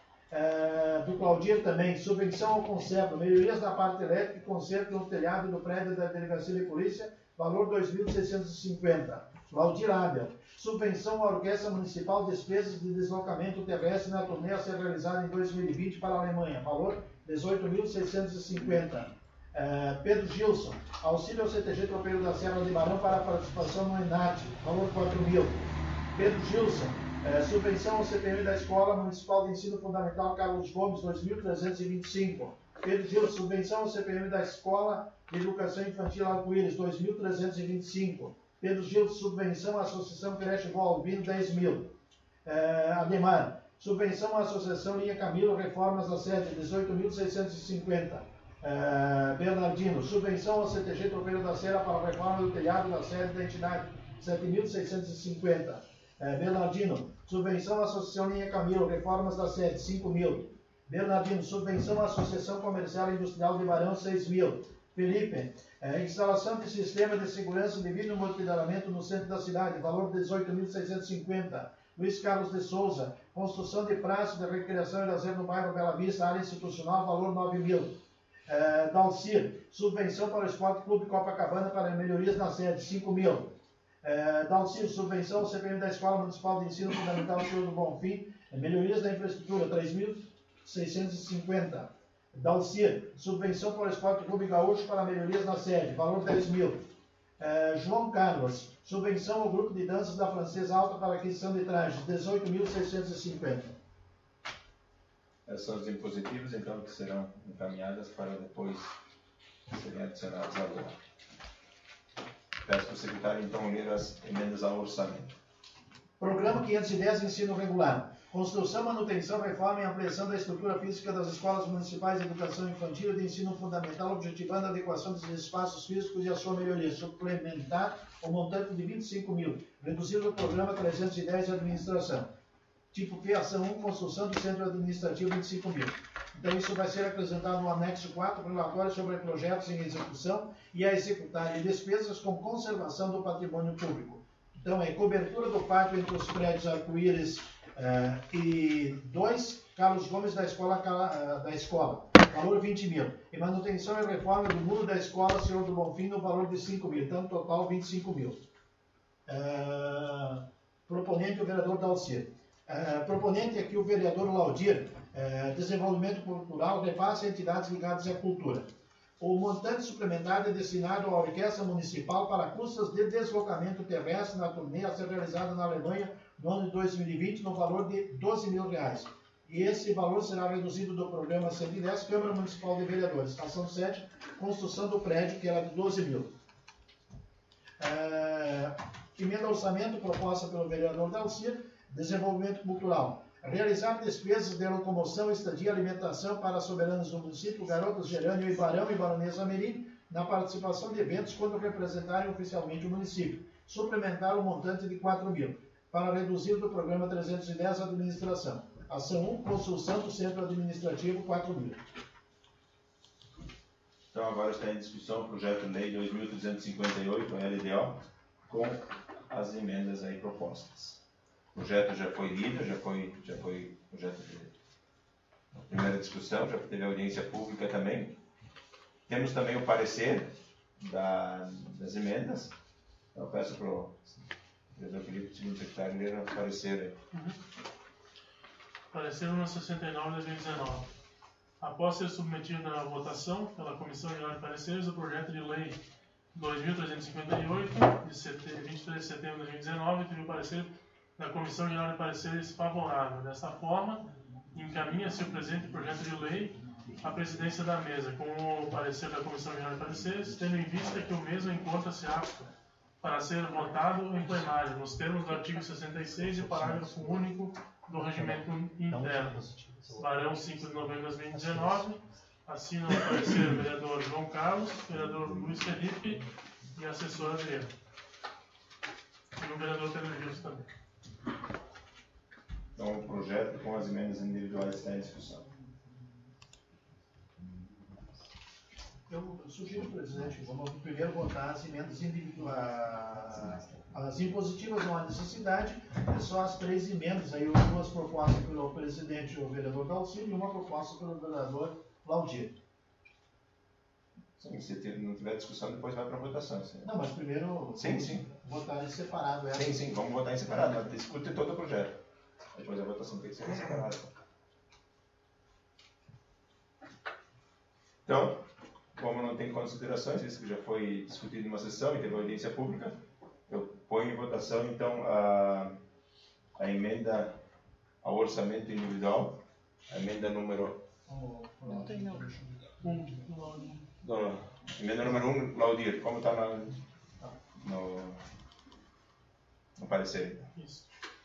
Uh, do Claudir também, subvenção ao Conserva, melhorias na parte elétrica e conserto no telhado do prédio da Delegacia de Polícia, valor dois mil seiscentos e cinquenta. Claudir Abel, subvenção à Orquestra Municipal, despesas de deslocamento terrestre na turnê a ser realizada em dois mil e vinte para a Alemanha, valor dezoito mil seiscentos e cinquenta. Uh, Pedro Gilson, auxílio ao C T G Tropeiro da Serra de Barão para a participação no ENAT, valor quatro mil. Pedro Gilson, uh, subvenção ao C P M da Escola Municipal de Ensino Fundamental Carlos Gomes, dois mil trezentos e vinte e cinco. Pedro Gilson, subvenção ao C P M da Escola de Educação Infantil Arco-Íris, dois mil trezentos e vinte e cinco. Pedro Gilson, subvenção à Associação Creche Vó Albino, dez mil. Uh, Ademar, subvenção à Associação Linha Camilo, reformas da sede, dezoito mil seiscentos e cinquenta. Uh, Bernardino, subvenção ao C T G Tropeiro da Serra para a reforma do telhado da sede da entidade, sete mil seiscentos e cinquenta. Uh, Bernardino, subvenção à Associação Linha Camilo, reformas da sede, cinco mil. Bernardino, subvenção à Associação Comercial e Industrial de Barão, seis mil. Felipe, uh, instalação de sistema de segurança de vídeo monitoramento no centro da cidade, valor dezoito mil seiscentos e cinquenta. Luiz Carlos de Souza, construção de praça de recreação e lazer no bairro Bela Vista, área institucional, valor nove mil. Uh, Dalcir, subvenção para o Esporte Clube Copacabana para melhorias na sede, cinco mil. Uh, Dalcir, subvenção ao C P M da Escola Municipal de Ensino Fundamental Senhor do Bonfim, melhorias da infraestrutura, três mil seiscentos e cinquenta. Dalcir, subvenção para o Esporte Clube Gaúcho para melhorias na sede, valor dez mil. Uh, João Carlos, subvenção ao Grupo de Danças da Francesa Alta para aquisição de trajes, dezoito mil seiscentos e cinquenta. Essas são as impositivas, então, que serão encaminhadas para depois serem adicionadas à lei. Peço para o secretário, então, ler as emendas ao orçamento. Programa quinhentos e dez, ensino regular. Construção, manutenção, reforma e ampliação da estrutura física das escolas municipais de educação infantil e de ensino fundamental, objetivando a adequação dos espaços físicos e a sua melhoria. Suplementar o montante de vinte e cinco mil, reduzido o programa trezentos e dez de administração. Tipo P, ação um, construção do centro administrativo, vinte e cinco mil. Então, isso vai ser acrescentado no anexo quatro, relatório sobre projetos em execução e a executar e despesas com conservação do patrimônio público. Então, é cobertura do pátio entre os prédios Arco-Íris uh, e dois, Carlos Gomes da escola, uh, da escola, valor vinte mil. E manutenção e reforma do muro da escola Senhor do Bonfim, no valor de cinco mil. Então, total vinte e cinco mil. Uh, proponente o vereador Dalcir. Uh, proponente aqui o vereador Laudir, uh, desenvolvimento cultural, repasse a entidades ligadas à cultura. O montante suplementar é destinado à Orquestra Municipal para custas de deslocamento terrestre na turnê a ser realizada na Alemanha no ano de dois mil e vinte, no valor de doze mil reais. E esse valor será reduzido do programa cento e dez, Câmara Municipal de Vereadores. Ação sete, construção do prédio, que era de doze mil. Uh, emenda ao orçamento proposta pelo vereador Dalcir. Desenvolvimento cultural. Realizar despesas de locomoção, estadia e alimentação para soberanos do município, garotas Gerânio e Barão e Baronesa Amerim, na participação de eventos quando representarem oficialmente o município. Suplementar o montante de quatro mil, para reduzir do programa trezentos e dez administração. Ação um, construção do centro administrativo, quatro mil. Então, agora está em discussão o projeto de lei dois mil trezentos e cinquenta e oito, L D O, com as emendas aí propostas. O projeto já foi lido, já foi, já foi projeto de primeira discussão, já teve audiência pública também. Temos também o parecer da, das emendas. Então, eu peço para o vereador Felipe, segundo secretário, ler o parecer. Uhum. Parecer número sessenta e nove de dois mil e dezenove. Após ser submetido à votação pela Comissão Geral de Pareceres, o projeto de lei dois mil trezentos e cinquenta e oito, de vinte e três de setembro de dois mil e dezenove, teve o parecer da Comissão Geral de Pareceres favorável. Desta forma, encaminha-se o presente projeto de lei à presidência da mesa, com o parecer da Comissão Geral de Pareceres, tendo em vista que o mesmo encontra-se apto para ser votado em plenário, nos termos do artigo sessenta e seis e parágrafo único do regimento interno. Barão, cinco de novembro de dois mil e dezenove, assina o parecer o vereador João Carlos, vereador Luiz Felipe e a assessora dele. E o vereador Pedro Gilson também. Então, o projeto com as emendas individuais está em discussão. Eu sugiro, presidente, vamos primeiro votar as emendas individuais. As impositivas não há necessidade, é só as três emendas, aí duas propostas pelo presidente, o vereador Dalcir, e uma proposta pelo vereador Laudir. Sim, se não tiver discussão, depois vai para a votação. Sim. Não, mas primeiro sim, sim. votar em separado. Sim, sim, vamos votar em separado, mas discute todo o projeto. Depois a votação tem que ser separada. Então, como não tem considerações, isso que já foi discutido em uma sessão e teve audiência pública, eu ponho em votação, então, a, a emenda ao orçamento individual, a emenda número... Não tem não. Um, não, não. Emenda número um, Laudir, como está no, no parecer. Isso.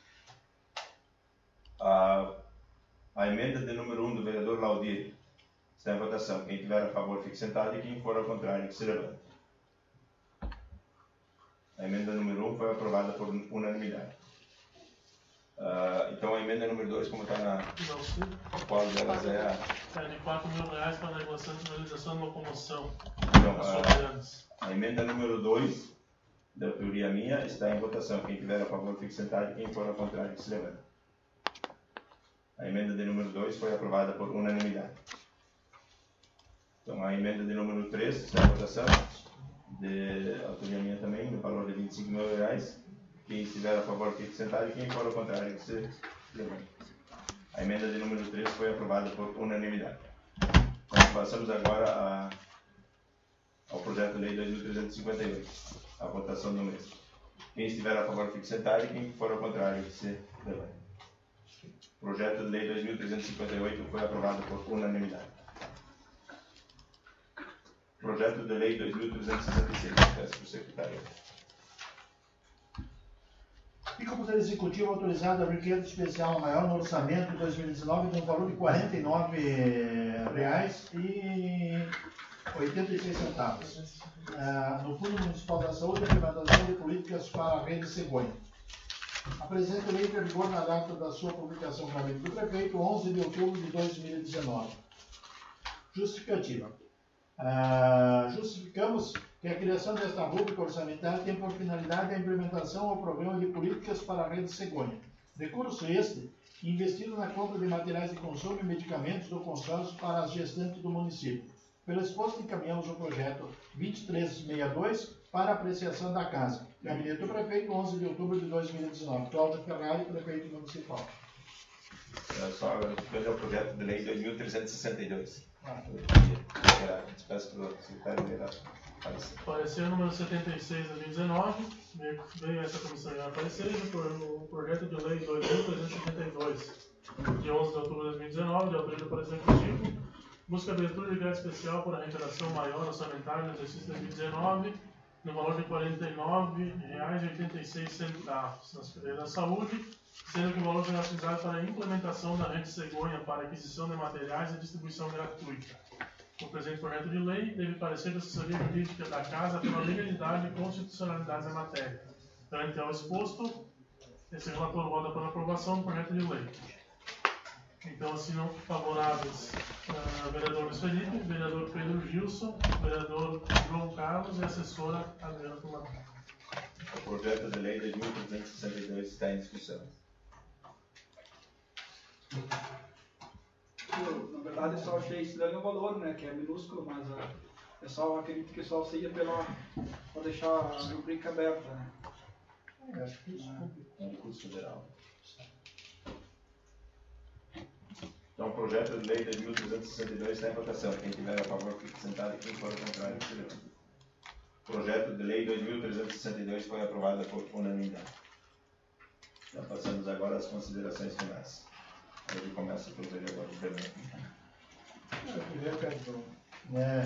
A, a emenda de número um do vereador Laudir está em votação. Quem tiver a favor fique sentado e quem for ao contrário que se levante. A emenda número um foi aprovada por unanimidade. Uh, então a emenda número dois, como está na... Qual delas é a... É de quatro mil reais para a negociação de realização de locomoção. Então, a, a emenda número dois, da autoria minha, está em votação. Quem tiver a favor fique sentado e quem for ao contrário que se levante. A emenda de número dois foi aprovada por unanimidade. Então a emenda de número três está em votação, de autoria minha também, no valor de vinte e cinco mil reais. Quem estiver a favor fique sentado e quem for ao contrário que se levante. A emenda de número três foi aprovada por unanimidade. Então, passamos agora a, ao projeto de lei dois mil trezentos e cinquenta e oito, a votação do mesmo. Quem estiver a favor fique sentado e quem for ao contrário que se levante. O projeto de lei dois mil trezentos e cinquenta e oito foi aprovado por unanimidade. Projeto de lei dois mil trezentos e sessenta e seis, peço para o secretário. Fica o Poder Executivo autorizado a abrir crédito especial maior no orçamento de dois mil e dezenove de um valor de quarenta e nove reais e oitenta e seis centavos. Ah, no Fundo Municipal da Saúde, a implementação de políticas para a rede cegonha. A presente lei entra em vigor na data da sua publicação para a lei do prefeito, onze de outubro de dois mil e dezenove. Justificativa. Ah, justificamos que a criação desta rúbrica orçamentária tem por finalidade a implementação ao programa de políticas para a rede cegonha. Recurso este investido na compra de materiais de consumo e medicamentos do consórcio para as gestantes do município. Pelo exposto, encaminhamos o projeto vinte e três sessenta e dois para apreciação da Casa. Gabinete do Prefeito, onze de outubro de dois mil e dezenove. Cláudio Ferrari, Prefeito Municipal. É só agora, é o projeto de lei dois mil trezentos e sessenta e dois. Ah, Peço para o secretário liberar. Parecer número setenta e seis de dois mil e dezenove, veio essa comissão já aparecer, o projeto de lei dois mil trezentos e setenta e dois, de onze de outubro de dois mil e dezenove, de autoria do Parecer Executivo, busca abertura de crédito especial por arrecadação maior orçamentária no exercício dois mil e dezenove, no valor de quarenta e nove reais e oitenta e seis centavos na Secretaria da Saúde, sendo que o valor será utilizado para a implementação da rede cegonha para aquisição de materiais e distribuição gratuita. O presente projeto de lei deve parecer da assessoria jurídica da Casa pela legalidade e constitucionalidade da matéria. Perante ao exposto, esse relator vota pela aprovação do projeto de lei. Então, assinam favoráveis uh, vereador Luiz Felipe, vereador Pedro Gilson, vereador João Carlos e assessora Adriana Tumatá. O projeto de lei dois mil trezentos e sessenta e dois está em discussão. Eu, na verdade, eu só achei estranho o valor, né, que é minúsculo, mas uh, eu só acredito que só seja pela, para deixar a rubrica aberta, né. É, acho que isso é um recurso federal. Então, o projeto de lei dois mil trezentos e sessenta e dois está em votação. Quem tiver a favor, fique sentado, e quem for ao contrário, se levante. O projeto de lei dois mil trezentos e sessenta e dois foi aprovado por unanimidade. Então, passamos agora às considerações finais. Ele começa pelo vereador Fernando. Eu queria, Pedro, né,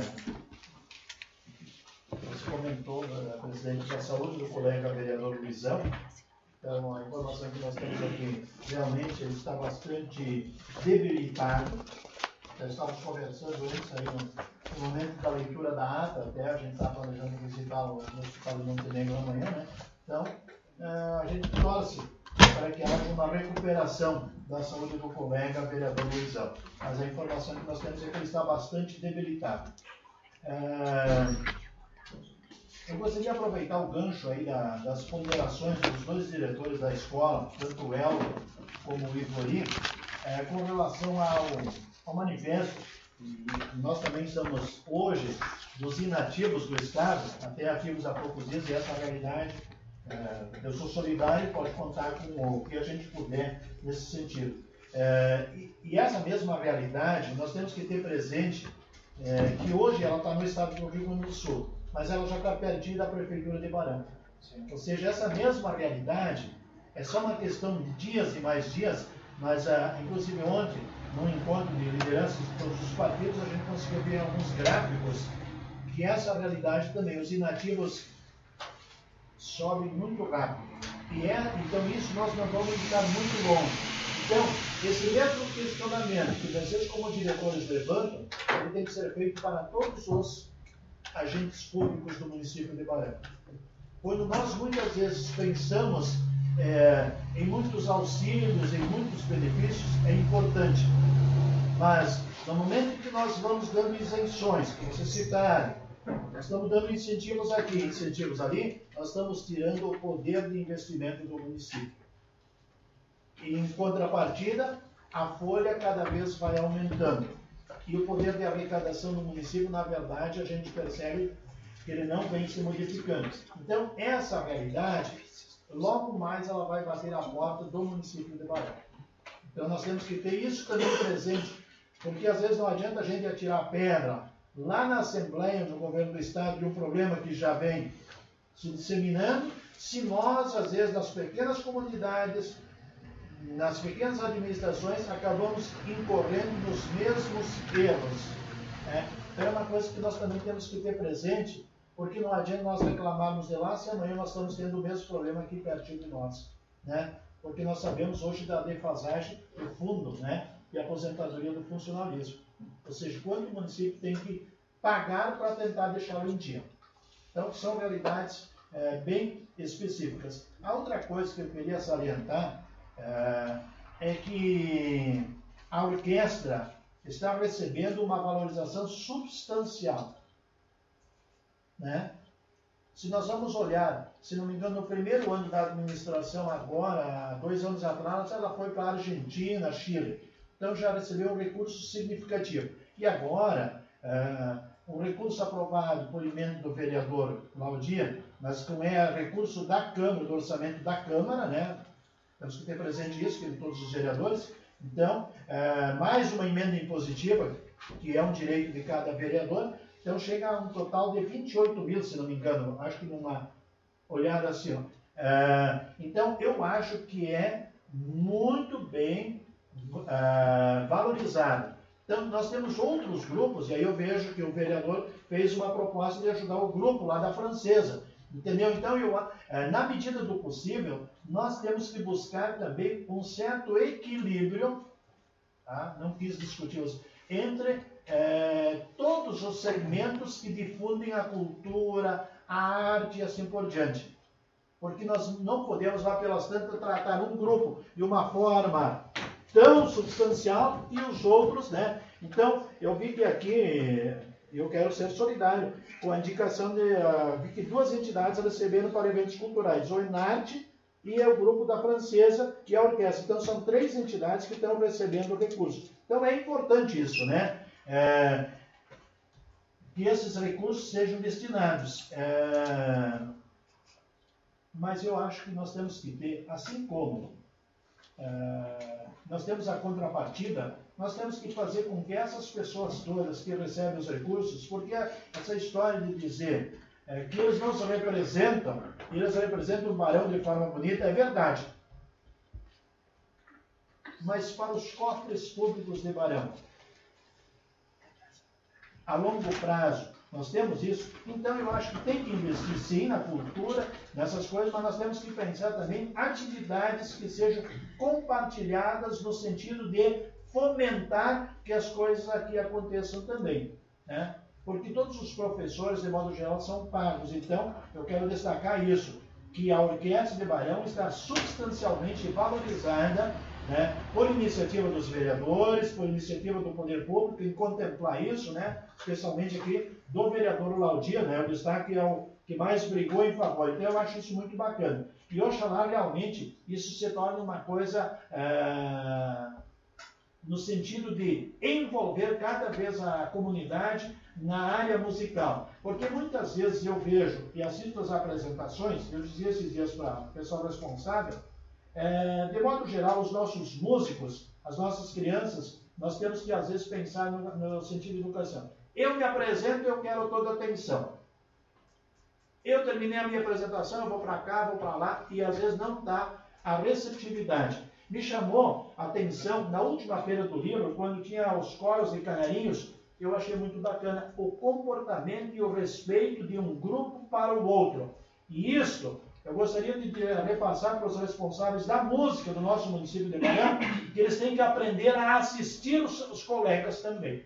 você comentou, né, a presidente da Saúde, do colega vereador Luizão. Então, a informação que nós temos aqui, realmente, ele está bastante debilitado. Já estávamos conversando antes aí no, no momento da leitura da ata, até a gente está planejando visitar o Hospital de Montenegro amanhã, né? Então, a gente torce para que haja uma recuperação da saúde do colega vereador Luizão. Mas a informação que nós temos é que ele está bastante debilitado. É... Eu gostaria de aproveitar o gancho aí da, das ponderações dos dois diretores da escola, tanto o Elton como o Ivori, é, com relação ao, ao manifesto. E nós também estamos hoje dos inativos do Estado, até ativos há poucos dias, e essa realidade, é, eu sou solidário e pode contar com o que a gente puder nesse sentido. É, e, e essa mesma realidade, nós temos que ter presente é, que hoje ela está no estado do Rio Grande do Sul, mas ela já está pertinho da prefeitura de Barranca. Ou seja, essa mesma realidade é só uma questão de dias e mais dias, mas ah, inclusive ontem, num encontro de lideranças de todos os partidos, a gente conseguiu ver alguns gráficos que essa realidade também, os inativos sobem muito rápido. E é, então isso nós não vamos ficar muito longe. Então, esse mesmo questionamento que vocês como diretores levantam, ele tem que ser feito para todos os agentes públicos do município de Barranca. Quando nós muitas vezes pensamos é, em muitos auxílios, em muitos benefícios, é importante. Mas no momento que nós vamos dando isenções, que vocês citaram, nós estamos dando incentivos aqui, incentivos ali, nós estamos tirando o poder de investimento do município. E em contrapartida, a folha cada vez vai aumentando. E o poder de arrecadação do município, na verdade, a gente percebe que ele não vem se modificando. Então, essa realidade, logo mais ela vai bater a porta do município de Barranca. Então, nós temos que ter isso também presente, porque às vezes não adianta a gente atirar pedra lá na Assembleia, no governo do Estado, de um problema que já vem se disseminando, se nós, às vezes, nas pequenas comunidades, nas pequenas administrações, acabamos incorrendo nos mesmos erros. Né? Então é uma coisa que nós também temos que ter presente, porque não adianta nós reclamarmos de lá se amanhã nós estamos tendo o mesmo problema aqui pertinho de nós. né? Porque nós sabemos hoje da defasagem do fundo, né? E aposentadoria do funcionalismo. Ou seja, quanto o município tem que pagar para tentar deixá-lo em dia. Então, são realidades é, bem específicas. A outra coisa que eu queria salientar é, é que a orquestra está recebendo uma valorização substancial, né? Se nós vamos olhar, se não me engano, no primeiro ano da administração agora, dois anos atrás, ela foi para a Argentina, Chile. Então já recebeu um recurso significativo. E agora, uh, um recurso aprovado por emenda do vereador Claudia, mas como é recurso da Câmara, do orçamento da Câmara, né? Temos que ter presente isso, que todos os vereadores. Então, uh, mais uma emenda impositiva, que é um direito de cada vereador. Então chega a um total de vinte e oito mil, se não me engano, acho que numa olhada assim. Ó. Uh, então eu acho que é muito bem uh, valorizado. Então nós temos outros grupos, e aí eu vejo que o vereador fez uma proposta de ajudar o grupo lá da Francesa. Entendeu? Então, eu, uh, na medida do possível, nós temos que buscar também um certo equilíbrio, tá? Não quis discutir isso, entre É, todos os segmentos que difundem a cultura, a arte e assim por diante. Porque nós não podemos lá pelas tantas tratar um grupo de uma forma tão substancial e os outros, né? Então, eu vi que aqui, eu quero ser solidário com a indicação de uh, vi que duas entidades receberam para eventos culturais, o Enarte e é o grupo da Francesa, que é a orquestra. Então, são três entidades que estão recebendo recursos. Então, é importante isso, né? É, que esses recursos sejam destinados. É, mas eu acho que nós temos que ter, assim como é, nós temos a contrapartida, nós temos que fazer com que essas pessoas todas que recebem os recursos, porque essa história de dizer é, que eles não se representam, eles representam o Barão de forma bonita, é verdade. Mas para os cofres públicos de Barão, a longo prazo, nós temos isso. Então, eu acho que tem que investir, sim, na cultura, nessas coisas, mas nós temos que pensar também atividades que sejam compartilhadas no sentido de fomentar que as coisas aqui aconteçam também, né? Porque todos os professores, de modo geral, são pagos. Então, eu quero destacar isso, que a Orquestra de Barão está substancialmente valorizada, né, por iniciativa dos vereadores, por iniciativa do poder público, em contemplar isso, né, especialmente aqui do vereador Laudia, né, o destaque é o que mais brigou em favor. Então eu acho isso muito bacana. E oxalá realmente isso se torne uma coisa é, no sentido de envolver cada vez a comunidade na área musical. Porque muitas vezes eu vejo e assisto as apresentações, eu dizia esses dias para o pessoal responsável, É, de modo geral, os nossos músicos, as nossas crianças, nós temos que, às vezes, pensar no, no sentido de educação. Eu me apresento, eu quero toda a atenção. Eu terminei a minha apresentação, eu vou para cá, vou para lá, e às vezes não está a receptividade. Me chamou a atenção, na última feira do livro, quando tinha os coros de canarinhos, eu achei muito bacana o comportamento e o respeito de um grupo para o outro. E isso eu gostaria de repassar para os responsáveis da música do nosso município de Barão, que eles têm que aprender a assistir os, os colegas também.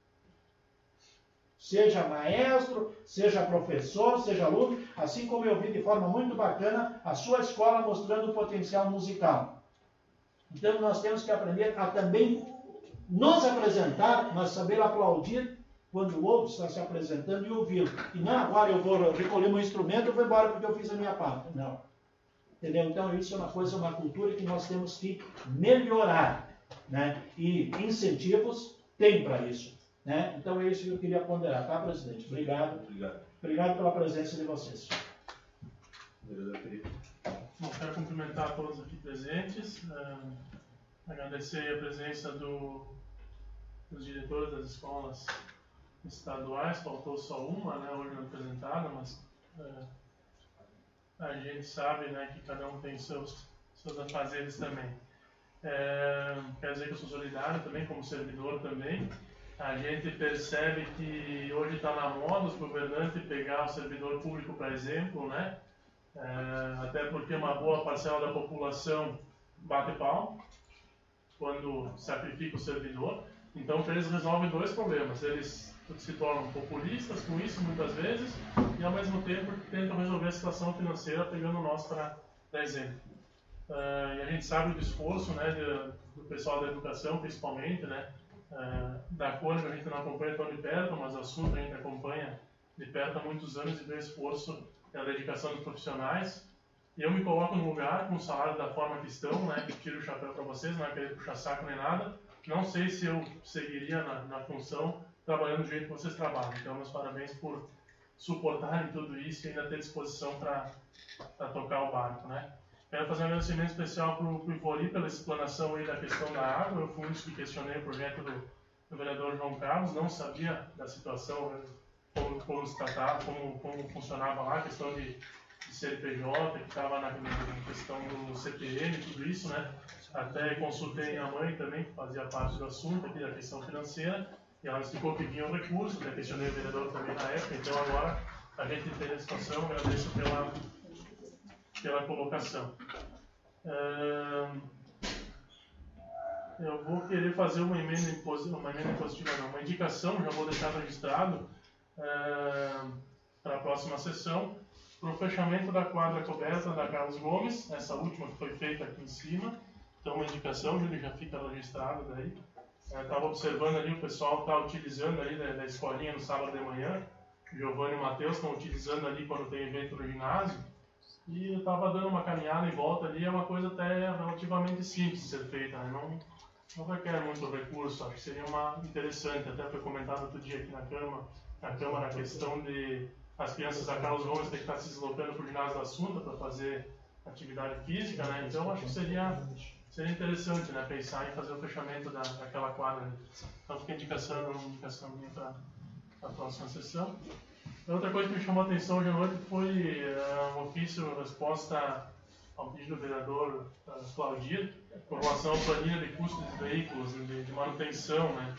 Seja maestro, seja professor, seja aluno, assim como eu vi de forma muito bacana a sua escola mostrando o potencial musical. Então nós temos que aprender a também nos apresentar, mas saber aplaudir quando o outro está se apresentando e ouvindo. E não agora eu vou recolher meu instrumento e vou embora porque eu fiz a minha parte. Não. Entendeu? Então isso é uma coisa, uma cultura que nós temos que melhorar, né? E incentivos tem para isso, né? Então é isso que eu queria ponderar, tá, presidente? Obrigado. Obrigado. Obrigado pela presença de vocês. Bom, quero cumprimentar todos aqui presentes, uh, agradecer a presença do, dos diretores das escolas estaduais, faltou só uma, né, hoje não apresentada, mas uh, a gente sabe, né, que cada um tem seus, seus afazeres também. É, quer dizer que eu sou solidário também, como servidor também. A gente percebe que hoje está na moda os governantes pegar o servidor público para exemplo, né? É, até porque uma boa parcela da população bate pau quando sacrifica o servidor. Então eles resolvem dois problemas. Eles se tornam populistas com isso muitas vezes e ao mesmo tempo tentam resolver a situação financeira pegando nós para exemplo. Uh, e a gente sabe do esforço, né, de, do pessoal da educação principalmente, né, uh, da Cônica a gente não acompanha tão de perto, mas o assunto a gente acompanha de perto há muitos anos e vê o esforço e a dedicação dos profissionais. E eu me coloco no lugar com o salário da forma que estão, né, que tiro o chapéu para vocês, não é querer puxar saco nem nada. Não sei se eu seguiria na, na função trabalhando do jeito que vocês trabalham. Então, meus parabéns por suportarem tudo isso e ainda ter disposição para tocar o barco, né. Quero fazer um agradecimento especial para o Ivori pela explanação aí da questão da água. Eu fui um dos que questionei o projeto do, do vereador João Carlos, não sabia da situação, como, como se tratava, como, como funcionava lá, a questão de, de C N P J, que estava na, na questão do C P M, tudo isso, né? Até consultei a mãe também, que fazia parte do assunto aqui da questão financeira, e ela explicou que vinha o recurso, até questionei o vereador também na época, então agora a gente tem a situação, agradeço pela... pela colocação. Uh, eu vou querer fazer uma emenda impositiva, uma emenda impositiva não, uma indicação, já vou deixar registrado uh, para a próxima sessão, para o fechamento da quadra coberta da Carlos Gomes, essa última que foi feita aqui em cima. Então uma indicação, Júlio, já fica registrado daí. Estava uh, observando ali, o pessoal está utilizando ali da, da escolinha no sábado de manhã, Giovanni e o Matheus estão utilizando ali quando tem evento no ginásio. E eu estava dando uma caminhada em volta ali, é uma coisa até relativamente simples de ser feita, né? não, não requer muito recurso, acho que seria uma interessante, até foi comentado outro dia aqui na Câmara, na Câmara a questão de as crianças da Carlos Gomes ter que estar se deslocando para o ginásio da Assunta para fazer atividade física, né? Então acho que seria, seria interessante, né? Pensar em fazer o fechamento da, daquela quadra. Né? Então fica a indicação, uma indicação minha para a próxima sessão. Outra coisa que me chamou a atenção hoje à noite foi uh, um ofício, resposta ao pedido do vereador uh, Claudir, com relação à planilha de custos de veículos, de, de manutenção, né?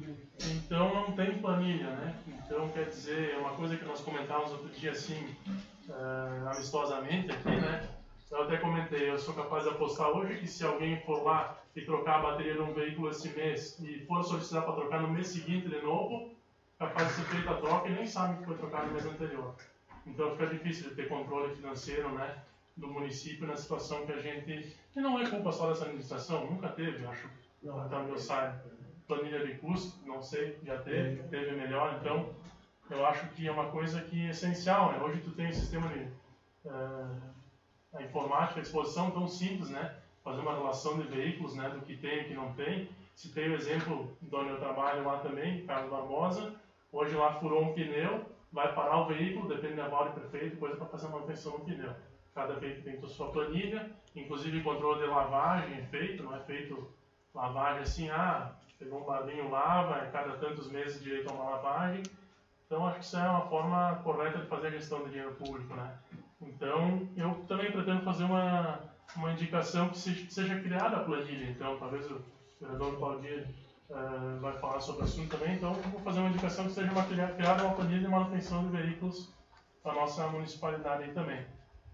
Então não tem planilha, né? Então quer dizer, é uma coisa que nós comentávamos outro dia assim, uh, amistosamente aqui, né? Eu até comentei, eu sou capaz de apostar hoje que se alguém for lá e trocar a bateria de um veículo esse mês e for solicitar para trocar no mês seguinte de novo, capaz de ser feita a troca e nem sabe que foi trocado no mês anterior. Então fica difícil de ter controle financeiro, né, do município na situação que a gente... E não é culpa só dessa administração, nunca teve, acho, até onde eu saiba. Planilha de custo, não sei, já teve, teve melhor, então eu acho que é uma coisa que é essencial, né? Hoje tu tem um sistema de... Uh, a informática à disposição tão simples, né? Fazer uma relação de veículos, né, do que tem e o que não tem. Citei o exemplo de onde eu trabalho lá também, Carlos Barbosa. Hoje lá furou um pneu, vai parar o veículo, depende da hora do prefeito, coisa para fazer a manutenção no pneu. Cada veículo tem a sua planilha, inclusive controle de lavagem é feito, não é feito lavagem assim, ah, pegou um barrinho, lava, cada tantos meses direito a uma lavagem. Então acho que isso é uma forma correta de fazer a gestão do dinheiro público, né? Então eu também pretendo fazer uma, uma indicação que seja, seja criada a planilha, então talvez o vereador Claudir Uh, vai falar sobre o assunto também, então vou fazer uma indicação que seja uma, criada uma planilha de manutenção de veículos para a nossa municipalidade aí também.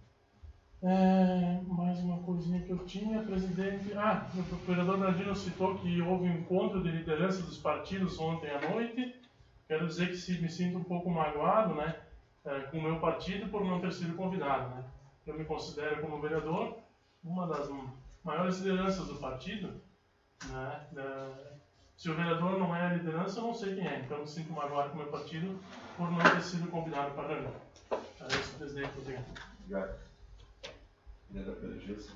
É, mais uma coisinha que eu tinha, presidente... Ah, o vereador Bradino citou que houve um encontro de liderança dos partidos ontem à noite. Quero dizer que me sinto um pouco magoado, né, é, com o meu partido por não ter sido convidado, né. Eu me considero como vereador uma das maiores lideranças do partido, né, da, se o vereador não é a liderança, eu não sei quem é. Então, eu me sinto magoado com o meu partido por não ter sido convidado para a reunião. É isso, presidente. Obrigado. Obrigado. Vereador Pedro Gilson.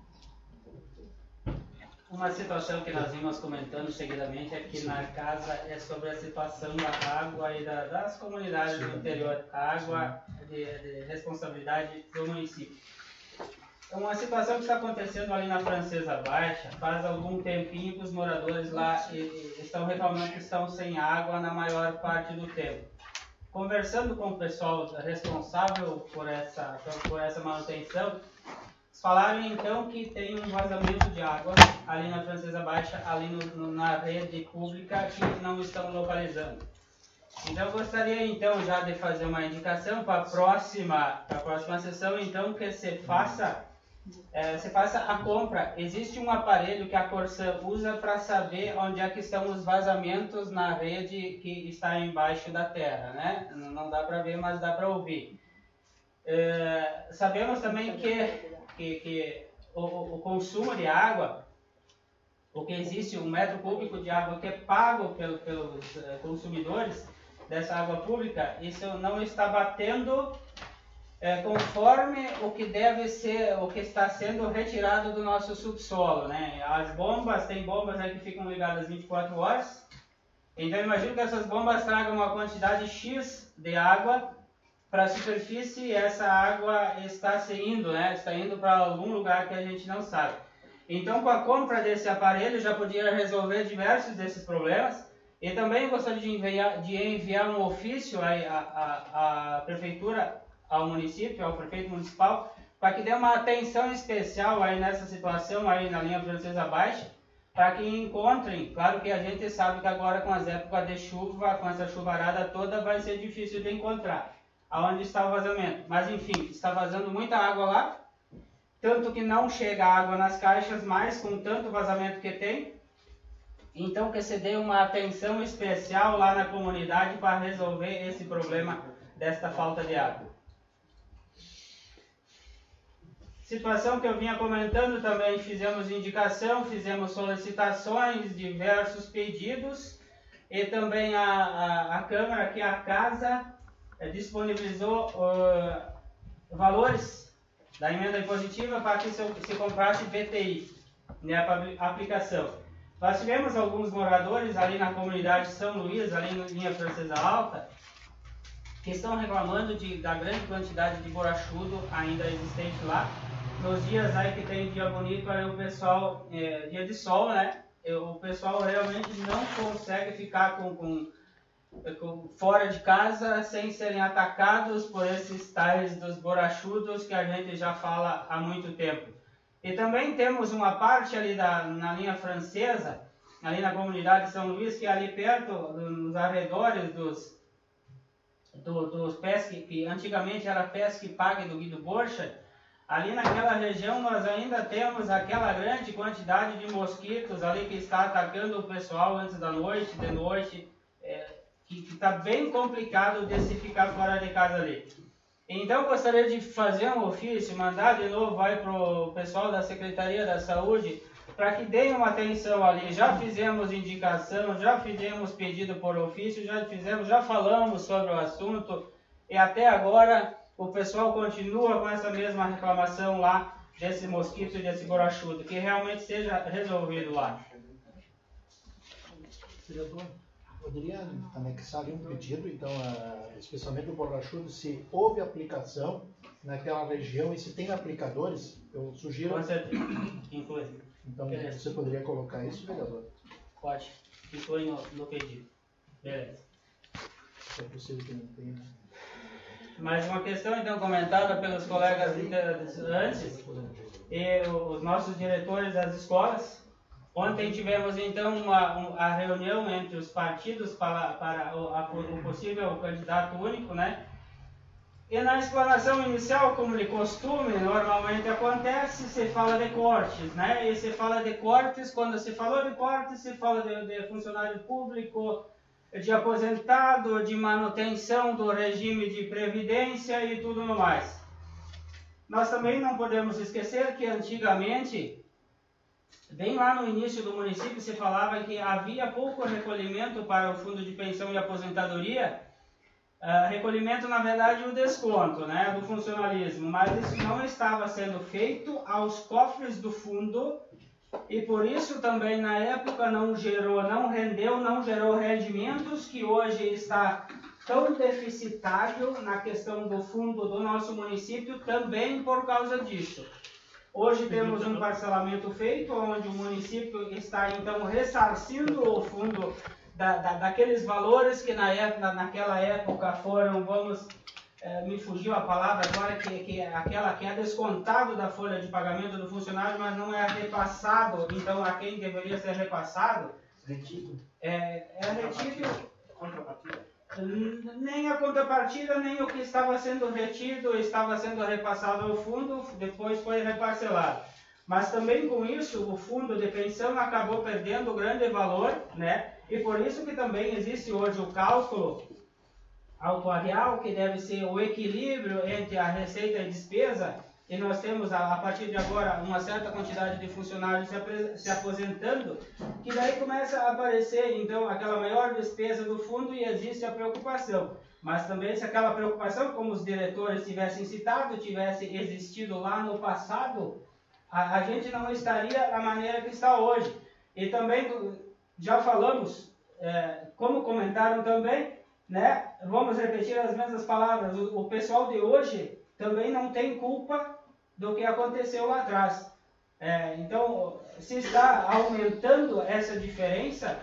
Uma situação que nós vimos comentando seguidamente aqui na casa é sobre a situação da água e da, das comunidades do interior. A água de, de responsabilidade do município. É uma situação que está acontecendo ali na Francesa Baixa faz algum tempinho que os moradores lá e, e estão reclamando que estão sem água na maior parte do tempo. Conversando com o pessoal responsável por essa, por essa manutenção, falaram então que tem um vazamento de água ali na Francesa Baixa, ali no, no, na rede pública, que não estão localizando. Então eu gostaria então já de fazer uma indicação para a próxima, para a próxima sessão, então que se faça, é, se faça a compra. Existe um aparelho que a Corsan usa para saber onde é que estão os vazamentos na rede que está embaixo da terra, né? Não dá para ver, mas dá para ouvir. É, sabemos também que, que, que o, o consumo de água, porque existe um metro cúbico de água que é pago pelo, pelos consumidores dessa água pública, isso não está batendo é, conforme o que deve ser, o que está sendo retirado do nosso subsolo, né? As bombas, tem bombas aí que ficam ligadas vinte e quatro horas, então imagino que essas bombas tragam uma quantidade X de água para a superfície e essa água está se indo, né? Está indo para algum lugar que a gente não sabe. Então, com a compra desse aparelho, já podia resolver diversos desses problemas. E também gostaria de enviar, de enviar um ofício à, à, à prefeitura, ao município, ao prefeito municipal, para que dê uma atenção especial aí nessa situação, aí na linha Francesa Baixa, para que encontrem. Claro que a gente sabe que agora, com as épocas de chuva, com essa chuvarada toda, vai ser difícil de encontrar aonde está o vazamento. Mas, enfim, está vazando muita água lá, tanto que não chega água nas caixas mais, com tanto vazamento que tem. Então, que se dê uma atenção especial lá na comunidade para resolver esse problema desta falta de água. Situação que eu vinha comentando também, fizemos indicação, fizemos solicitações, diversos pedidos, e também a, a, a Câmara, que a Casa, é, disponibilizou uh, valores da emenda impositiva para que se, se comprasse B T I, né, a aplicação. Nós tivemos alguns moradores ali na comunidade São Luís, ali na linha Francesa Alta, que estão reclamando de, da grande quantidade de borachudo ainda existente lá. Nos dias aí que tem dia bonito, aí o pessoal, é, dia de sol, né? O pessoal realmente não consegue ficar com, com, com, fora de casa sem serem atacados por esses tais dos borachudos que a gente já fala há muito tempo. E também temos uma parte ali da, na linha francesa, ali na comunidade de São Luís, que é ali perto, nos arredores dos, do, dos pesque, que antigamente era Pesque Pague do Guido Borcha, ali naquela região nós ainda temos aquela grande quantidade de mosquitos ali que está atacando o pessoal antes da noite, de noite, é, que está bem complicado de se ficar fora de casa ali. Então, gostaria de fazer um ofício, mandar de novo para o pessoal da Secretaria da Saúde, para que deem uma atenção ali. Já fizemos indicação, já fizemos pedido por ofício, já fizemos, já falamos sobre o assunto, e até agora o pessoal continua com essa mesma reclamação lá, desse mosquito e desse borachudo, que realmente seja resolvido lá. Vereador, poderia anexar ali um pedido, então, a, especialmente do borachudo, se houve aplicação naquela região e se tem aplicadores, eu sugiro... Com certeza, inclusive. Então, Beleza. você poderia colocar isso, vereador? Pode, inclui no, no pedido. Beleza. Se é possível que não tenha... Mais uma questão, então, comentada pelos colegas antes, e os nossos diretores das escolas. Ontem tivemos, então, uma, uma, a reunião entre os partidos para, para o, a, o possível candidato único, né? E na explanação inicial, como de costume, normalmente acontece, se fala de cortes, né? E se fala de cortes, quando se falou de cortes, se fala de, de funcionário público, de aposentado, de manutenção do regime de previdência e tudo mais. Nós também não podemos esquecer que antigamente, bem lá no início do município, se falava que havia pouco recolhimento para o fundo de pensão e aposentadoria. Uh, recolhimento, na verdade, o desconto, né, do funcionalismo, mas isso não estava sendo feito aos cofres do fundo e por isso também na época não gerou, não rendeu, não gerou rendimentos, que hoje está tão deficitário na questão do fundo do nosso município também por causa disso. Hoje temos um parcelamento feito, onde o município está então ressarcindo o fundo Da, da, daqueles valores que na época, naquela época foram, vamos, é, me fugiu a palavra agora, que, que aquela que é descontado da folha de pagamento do funcionário, mas não é repassado, então a quem deveria ser repassado. Retido. É, é retido. nem a contrapartida, nem o que estava sendo retido, estava sendo repassado ao fundo, depois foi reparcelado. Mas também com isso, o fundo de pensão acabou perdendo grande valor, né? E por isso que também existe hoje o cálculo atuarial, que deve ser o equilíbrio entre a receita e despesa, e nós temos a, a partir de agora uma certa quantidade de funcionários se, apre, se aposentando, que daí começa a aparecer então aquela maior despesa do fundo e existe a preocupação. Mas também se aquela preocupação, como os diretores tivessem citado, tivesse existido lá no passado, a, a gente não estaria da maneira que está hoje. E também já falamos, é, como comentaram também, né, vamos repetir as mesmas palavras, o, o pessoal de hoje também não tem culpa do que aconteceu lá atrás. É, então, se está aumentando essa diferença,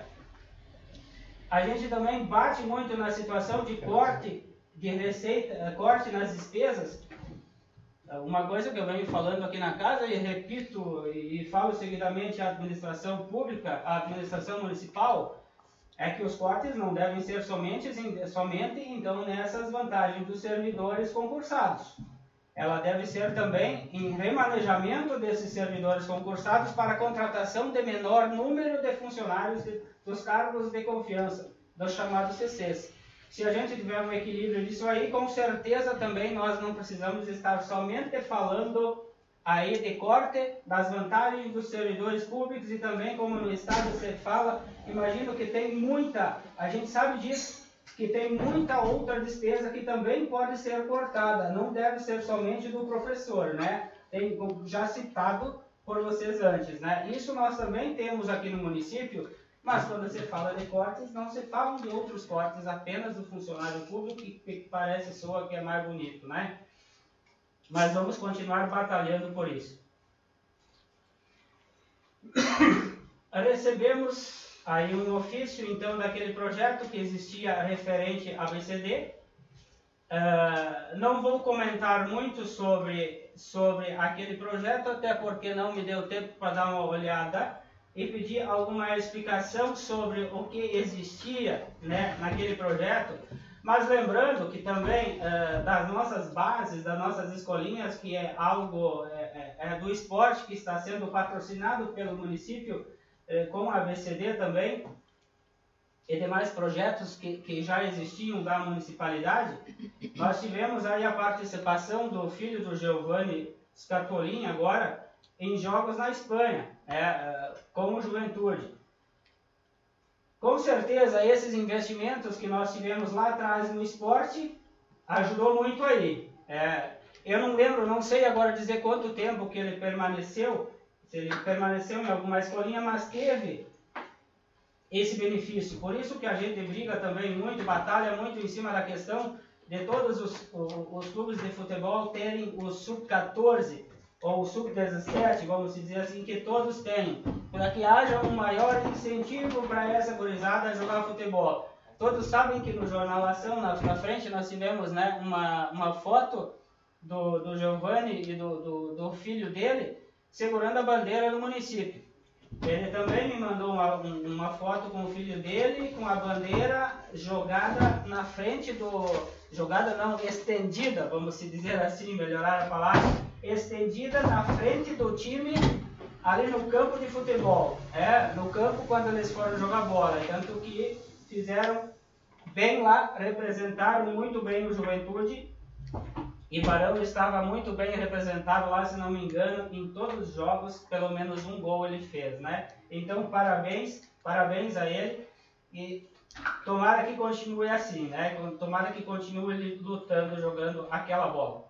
a gente também bate muito na situação de corte de receita, corte nas despesas. Uma coisa que eu venho falando aqui na casa e repito e falo seguidamente à administração pública, à administração municipal, é que os cortes não devem ser somente, somente então nessas vantagens dos servidores concursados. Ela deve ser também em remanejamento desses servidores concursados para a contratação de menor número de funcionários de, dos cargos de confiança, dos chamados C Cs. Se a gente tiver um equilíbrio disso aí, com certeza também nós não precisamos estar somente falando aí de corte das vantagens dos servidores públicos e também como no Estado você fala, imagino que tem muita, a gente sabe disso, que tem muita outra despesa que também pode ser cortada, não deve ser somente do professor, né? Tem, já citado por vocês antes, né? Isso nós também temos aqui no município, mas quando você fala de cortes, não se fala de outros cortes, apenas do funcionário público, que, que parece soa que é mais bonito, né? Mas vamos continuar batalhando por isso. Recebemos aí um ofício, então, daquele projeto que existia referente à B C D. Uh, não vou comentar muito sobre, sobre aquele projeto, até porque não me deu tempo para dar uma olhada e pedir alguma explicação sobre o que existia, né, naquele projeto. Mas lembrando que também uh, das nossas bases, das nossas escolinhas, que é algo é, é do esporte que está sendo patrocinado pelo município, é, com a B C D também, e demais projetos que, que já existiam da municipalidade, nós tivemos aí a participação do filho do Giovanni Scatolin agora em jogos na Espanha, é, como juventude. Com certeza, esses investimentos que nós tivemos lá atrás no esporte ajudou muito aí. É, eu não lembro, não sei agora dizer quanto tempo que ele permaneceu, se ele permaneceu em alguma escolinha, mas teve esse benefício. Por isso que a gente briga também muito, batalha muito em cima da questão de todos os, os, os clubes de futebol terem o sub quatorze ou o sub dezessete, vamos dizer assim, que todos tenham, para que haja um maior incentivo para essa gurizada jogar futebol. Todos sabem que no Jornal Ação, na, na frente, nós tivemos, né, uma, uma foto do, do Giovanni e do, do, do filho dele segurando a bandeira do município. Ele também me mandou uma, uma foto com o filho dele, com a bandeira jogada na frente do... Jogada não, estendida, vamos dizer assim, melhorar a palavra, estendida na frente do time, ali no campo de futebol. É, no campo quando eles foram jogar bola. Tanto que fizeram bem lá, representaram muito bem o Juventude. E Barão estava muito bem representado lá, se não me engano, em todos os jogos, pelo menos um gol ele fez, né? Então, parabéns, parabéns a ele e tomara que continue assim, né? Tomara que continue ele lutando, jogando aquela bola.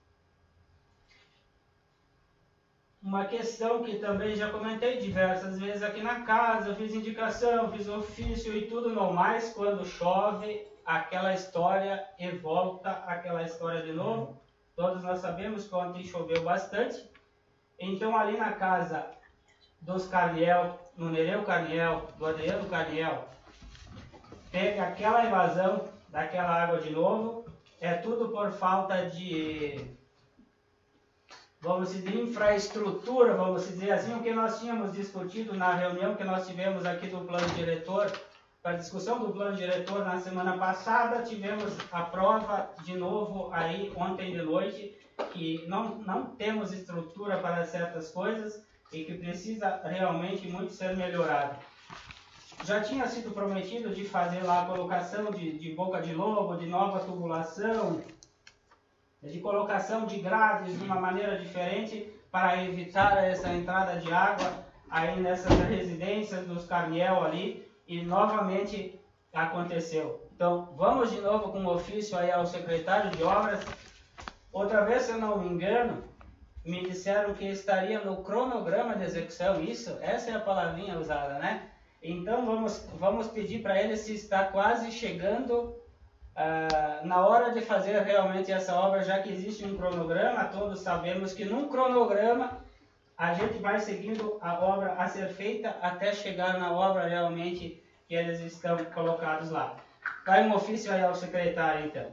Uma questão que também já comentei diversas vezes aqui na casa, fiz indicação, fiz ofício e tudo não mais, quando chove, aquela história e volta aquela história de novo. Todos nós sabemos que ontem choveu bastante. Então ali na casa dos Carniel, no Nereu Carniel, do Adriano Carniel, pega aquela invasão daquela água de novo. É tudo por falta de, vamos dizer, infraestrutura, vamos dizer assim, o que nós tínhamos discutido na reunião que nós tivemos aqui do plano diretor para a discussão do plano diretor na semana passada, tivemos a prova de novo aí ontem de noite, que não, não temos estrutura para certas coisas e que precisa realmente muito ser melhorado. Já tinha sido prometido de fazer lá a colocação de, de boca de lobo, de nova tubulação, de colocação de grades de uma maneira diferente para evitar essa entrada de água aí nessas residências dos Carniel ali, e novamente aconteceu. Então, vamos de novo com um ofício aí ao secretário de obras. Outra vez, se eu não me engano, me disseram que estaria no cronograma de execução, isso, essa é a palavrinha usada, né? Então, vamos, vamos pedir para ele se está quase chegando Uh, na hora de fazer realmente essa obra, já que existe um cronograma, todos sabemos que num cronograma a gente vai seguindo a obra a ser feita até chegar na obra realmente que eles estão colocados lá. Vai um ofício aí ao secretário, então.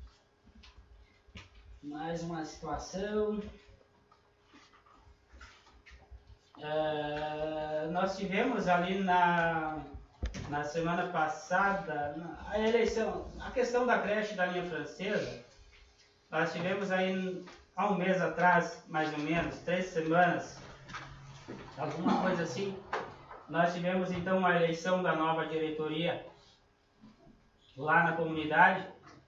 Mais uma situação. Uh, nós tivemos ali na... na semana passada, a eleição, a questão da creche da linha francesa, nós tivemos aí há um mês atrás, mais ou menos, três semanas, alguma coisa assim, nós tivemos então uma eleição da nova diretoria lá na comunidade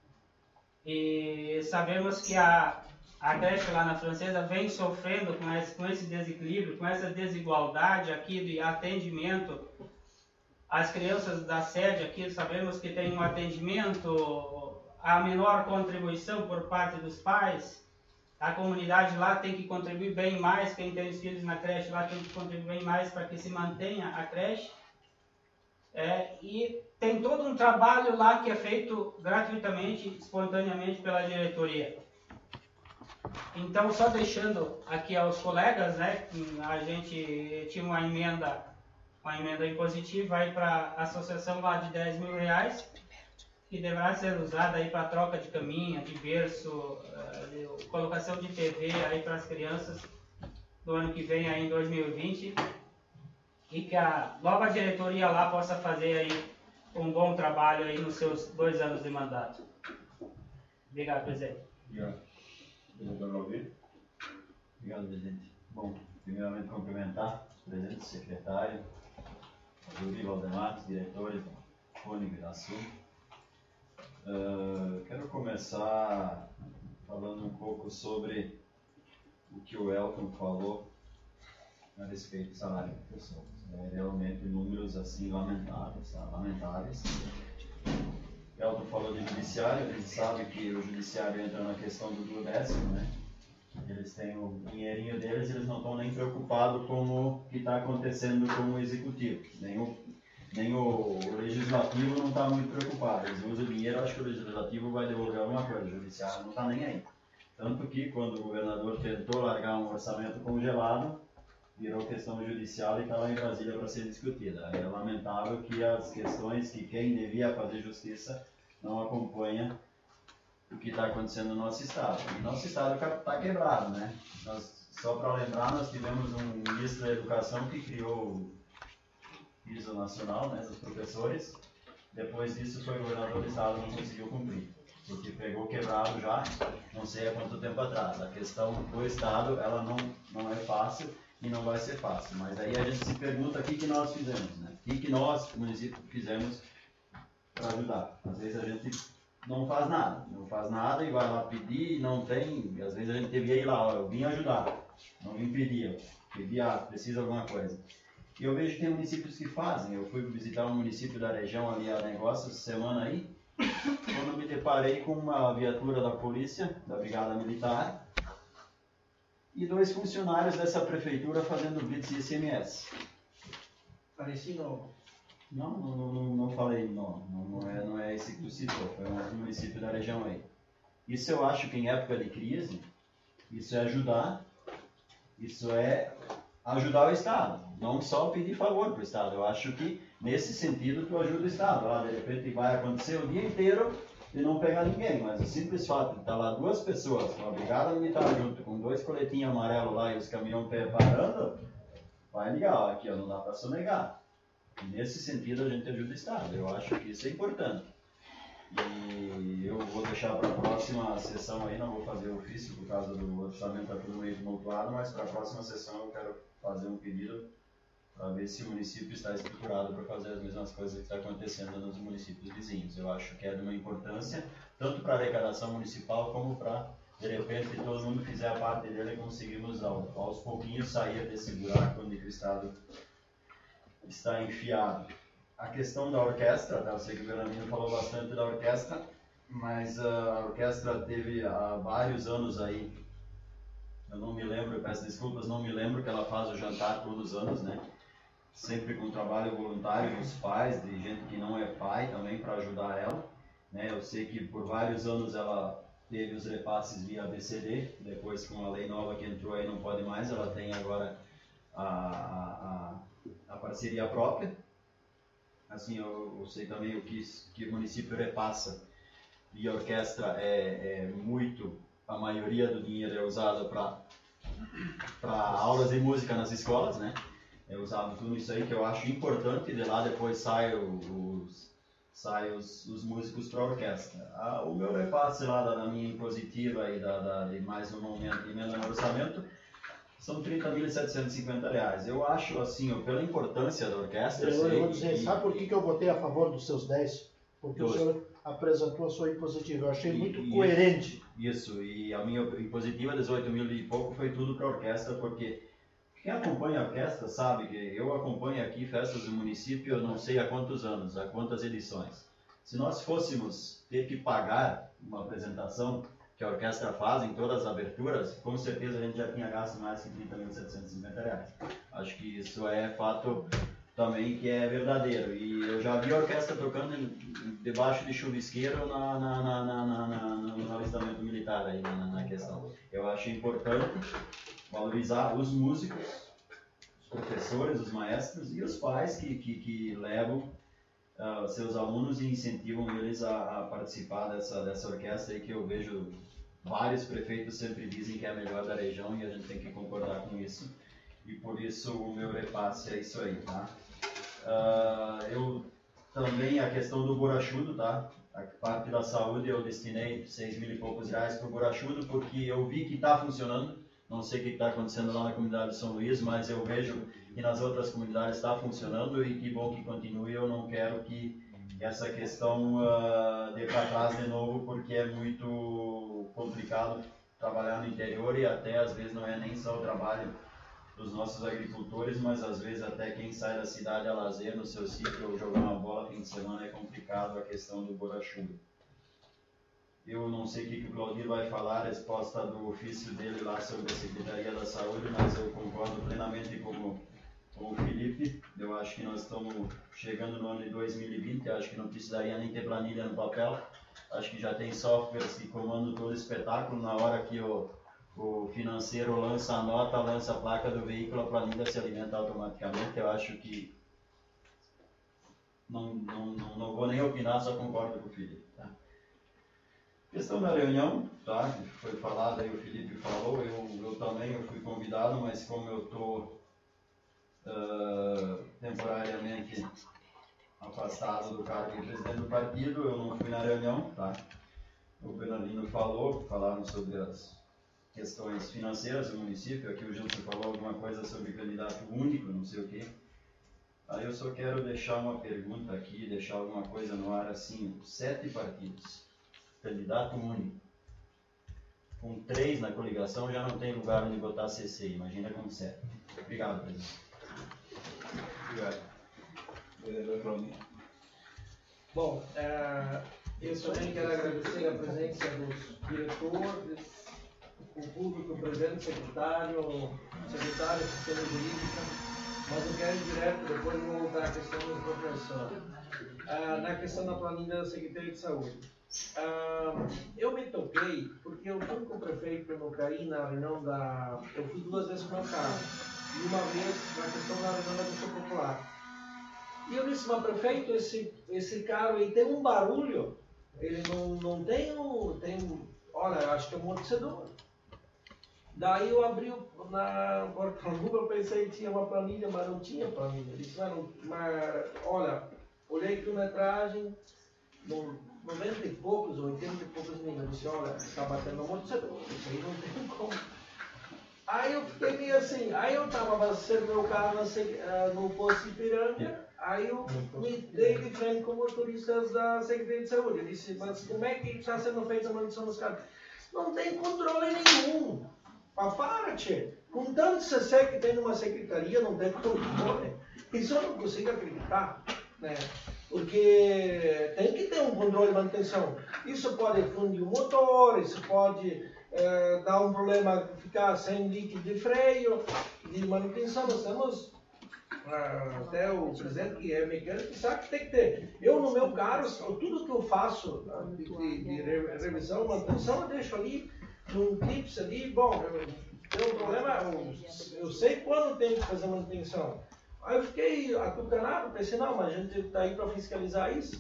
e sabemos que a, a creche lá na francesa vem sofrendo com esse, com esse desequilíbrio, com essa desigualdade aqui de atendimento. As crianças da sede aqui, sabemos que tem um atendimento, a menor contribuição por parte dos pais. A comunidade lá tem que contribuir bem mais, quem tem os filhos na creche lá tem que contribuir bem mais para que se mantenha a creche. É, e tem todo um trabalho lá que é feito gratuitamente, espontaneamente pela diretoria. Então, só deixando aqui aos colegas, né, a gente tinha uma emenda... uma emenda impositiva aí para a associação lá de dez mil reais, que deverá ser usada aí para troca de caminha, de berço, de colocação de T V aí para as crianças do ano que vem aí em dois mil e vinte, e que a nova diretoria lá possa fazer aí um bom trabalho aí nos seus dois anos de mandato. Obrigado, presidente. Obrigado. Vereador Alvir. Obrigado, presidente. Bom, primeiramente cumprimentar o presidente, o secretário, Júlio Valdemar, diretores da Fônica da Sul. Uh, quero começar falando um pouco sobre o que o Elton falou a respeito do salário de pessoas. É realmente números assim lamentáveis, tá? lamentáveis. O Elton falou de judiciário, a gente sabe que o judiciário entra na questão do duodécimo, né? Eles têm o dinheirinho deles, eles não estão nem preocupados com o que está acontecendo com o executivo. Nem o, nem o, o legislativo não está muito preocupado. Eles usam o dinheiro, acho que o legislativo vai devolver alguma coisa. O judiciário não está nem aí. Tanto que quando o governador tentou largar um orçamento congelado, virou questão judicial e está lá em Brasília para ser discutida. É lamentável que as questões que quem devia fazer justiça não acompanha o que está acontecendo no nosso estado. E nosso estado está quebrado, né? Nós, só para lembrar, nós tivemos um ministro da Educação que criou o piso nacional, né, dos professores. Depois disso, foi o governador do estado e não conseguiu cumprir, porque pegou quebrado já, não sei há quanto tempo atrás. A questão do estado, ela não, não é fácil e não vai ser fácil. Mas aí a gente se pergunta o que, que nós fizemos, né? O que, que nós, município, fizemos para ajudar. Às vezes a gente não faz nada, não faz nada e vai lá pedir, não tem, às vezes a gente devia ir lá, ó, eu vim ajudar, não vim pedir, eu pedi, ah, precisa de alguma coisa. E eu vejo que tem municípios que fazem, eu fui visitar um município da região ali a negócios essa semana aí, quando me deparei com uma viatura da polícia, da brigada militar, e dois funcionários dessa prefeitura fazendo blitz e S M S. Parecido. Não, não, não, não falei, não, não, é, não é esse que tu citou, foi um município da região aí. Isso eu acho que em época de crise, isso é ajudar, isso é ajudar o Estado, não só pedir favor para o Estado. Eu acho que nesse sentido tu ajuda o Estado. Ah, de repente vai acontecer o dia inteiro e não pegar ninguém, mas o simples fato de estar lá duas pessoas, com a brigada militar junto, com dois coletinhos amarelos lá e os caminhões parando, vai ligar, ó, aqui ó, não dá para sonegar. Nesse sentido, a gente ajuda o Estado. Eu acho que isso é importante. E eu vou deixar para a próxima sessão aí, não vou fazer o ofício por causa do orçamento está tudo meio tumultuado, mas para a próxima sessão eu quero fazer um pedido para ver se o município está estruturado para fazer as mesmas coisas que está acontecendo nos municípios vizinhos. Eu acho que é de uma importância, tanto para a arrecadação municipal, como para, de repente, todo mundo fizer a parte dele e conseguirmos, ao, aos pouquinhos, sair desse buraco onde o Estado está enfiado. A questão da orquestra, eu sei que o Bernardino falou bastante da orquestra, mas a orquestra teve há vários anos aí, eu não me lembro, eu peço desculpas, não me lembro que ela faz o jantar todos os anos, né? Sempre com trabalho voluntário dos pais, de gente que não é pai também, para ajudar ela. Né? Eu sei que por vários anos ela teve os repasses via A B C D, depois com a lei nova que entrou aí não pode mais, ela tem agora a, a, a parceria própria. Assim, eu, eu sei também o que, que o município repassa via orquestra é, é muito, a maioria do dinheiro é usado para aulas de música nas escolas, né? É usado tudo isso aí que eu acho importante, de lá depois sai os, sai os, os músicos para a orquestra. Ah, o meu repasse lá da, da minha impositiva e da, da, de mais um momento de emenda no orçamento são trinta mil setecentos e cinquenta reais. Eu acho assim, pela importância da orquestra... Eu, eu vou dizer, sabe por que, que eu votei a favor dos seus dez? Porque dois. O senhor apresentou a sua impositiva. Eu achei e, muito e coerente. Isso, e a minha impositiva, dezoito mil e pouco, foi tudo para a orquestra, porque quem acompanha a orquestra sabe que eu acompanho aqui festas do município, eu não sei há quantos anos, há quantas edições. Se nós fôssemos ter que pagar uma apresentação que a orquestra faz em todas as aberturas, com certeza a gente já tinha gasto mais que trinta mil setecentos e cinquenta reais. Acho que isso é fato também que é verdadeiro. E eu já vi a orquestra tocando debaixo de chuvisqueiro na, na, na, na, na, na, no alistamento militar aí, na, na questão. Eu acho importante valorizar os músicos, os professores, os maestros e os pais que, que, que levam Uh, seus alunos e incentivam eles a, a participar dessa, dessa orquestra aí, que eu vejo vários prefeitos sempre dizem que é a melhor da região e a gente tem que concordar com isso, e por isso o meu repasse é isso aí, tá? Uh, eu também, a questão do borachudo, tá? A parte da saúde eu destinei seis mil e poucos reais para o borachudo, porque eu vi que está funcionando. Não sei o que está acontecendo lá na comunidade de São Luís, mas eu vejo que nas outras comunidades está funcionando e que bom que continue. Eu não quero que essa questão uh, dê para trás de novo, porque é muito complicado trabalhar no interior e até às vezes não é nem só o trabalho dos nossos agricultores, mas às vezes até quem sai da cidade a lazer no seu sítio ou jogar uma bola fim de semana é complicado a questão do borachudo. Eu não sei o que, que o Claudir vai falar a resposta do ofício dele lá sobre a Secretaria da Saúde, mas eu concordo plenamente com, com o Felipe. Eu acho que nós estamos chegando no ano de dois mil e vinte, acho que não precisaria nem ter planilha no papel. Acho que já tem softwares que comandam todo o espetáculo. Na hora que o, o financeiro lança a nota, lança a placa do veículo, a planilha se alimenta automaticamente. Eu acho que não, não, não, não vou nem opinar, só concordo com o Felipe. Tá? Questão da reunião, tá? Foi falado aí, o Felipe falou, eu, eu também eu fui convidado, mas como eu estou uh, temporariamente afastado do cargo de presidente do partido, eu não fui na reunião, tá? O Bernardino falou, falaram sobre as questões financeiras do município, aqui o Gilson falou alguma coisa sobre candidato único, não sei o quê. Aí eu só quero deixar uma pergunta aqui, deixar alguma coisa no ar assim, sete partidos. Candidato único. Com três na coligação já não tem lugar onde botar C C, imagina com sete. Obrigado, presidente. Obrigado. Vereador Claudinho. Bom, uh, eu também quero agradecer a presença dos diretores, o público presente, secretário, secretário de Sistema Jurídica, mas eu quero ir direto, depois vou voltar à questão do professor. Uh, na questão da planilha da Secretaria de Saúde. Uh, eu me toquei porque eu fui com o prefeito no Caí na reunião da. Eu fui duas vezes com o carro e uma vez na questão da reunião da Missão Popular. E eu disse, mas prefeito, esse, esse carro aí tem um barulho, ele não, não tem um. Tem, olha, eu acho que é um amortecedor. Daí eu abri o, na portal Google, pensei que tinha uma planilha, mas não tinha planilha. Eu disse, mas, mas olha, olhei quilometragem, no noventa e poucos, oitenta e poucos milhas. Eu disse, olha, está batendo um monte de setor, isso aí não tem como. Aí eu fiquei meio assim, aí eu estava abastecendo meu carro no, no posto Ipiranga, aí eu me dei de frente com motoristas da Secretaria de Saúde. Eu disse, mas como é que está sendo feita a manutenção dos carros? Não tem controle nenhum. Mas para, tchê. Com tanto C C que tem numa secretaria, não tem controle. Isso eu não consigo acreditar, né? Porque tem que ter um controle de manutenção. Isso pode fundir o motor, isso pode é, dar um problema, ficar sem líquido de freio, de manutenção. Nós temos ah, até o presidente que é mecânico sabe que tem que ter. Eu no meu carro, tudo que eu faço de, de, de revisão, manutenção, eu deixo ali num clips ali. Bom, eu tenho um problema, eu, eu sei quando tem que fazer manutenção. Aí eu fiquei atucanado, pensei, não, mas a gente está aí para fiscalizar isso.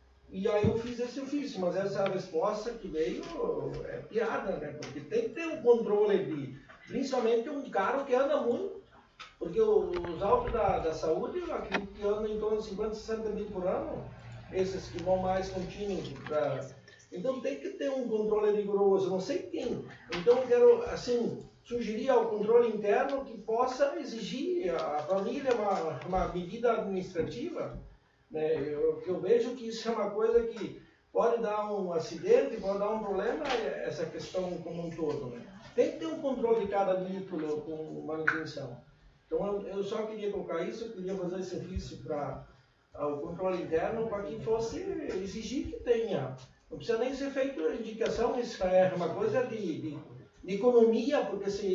E aí eu fiz esse ofício, mas essa resposta que veio é piada, né? Porque tem que ter um controle de, principalmente um carro que anda muito, porque os autos da, da saúde, eu acredito que andam em torno de cinquenta, sessenta mil por ano, esses que vão mais contínuos. Pra... Então tem que ter um controle rigoroso, não sei quem. Então eu quero, assim, sugerir ao controle interno que possa exigir a família uma, uma medida administrativa, né? Eu, que eu vejo que isso é uma coisa que pode dar um acidente, pode dar um problema, essa questão como um todo, né? Tem que ter um controle de cada veículo com manutenção. Então eu, eu só queria colocar isso, eu queria fazer esse ofício para o controle interno, para que fosse exigir que tenha. Não precisa nem ser feita indicação, isso é uma coisa de, de de economia, porque se,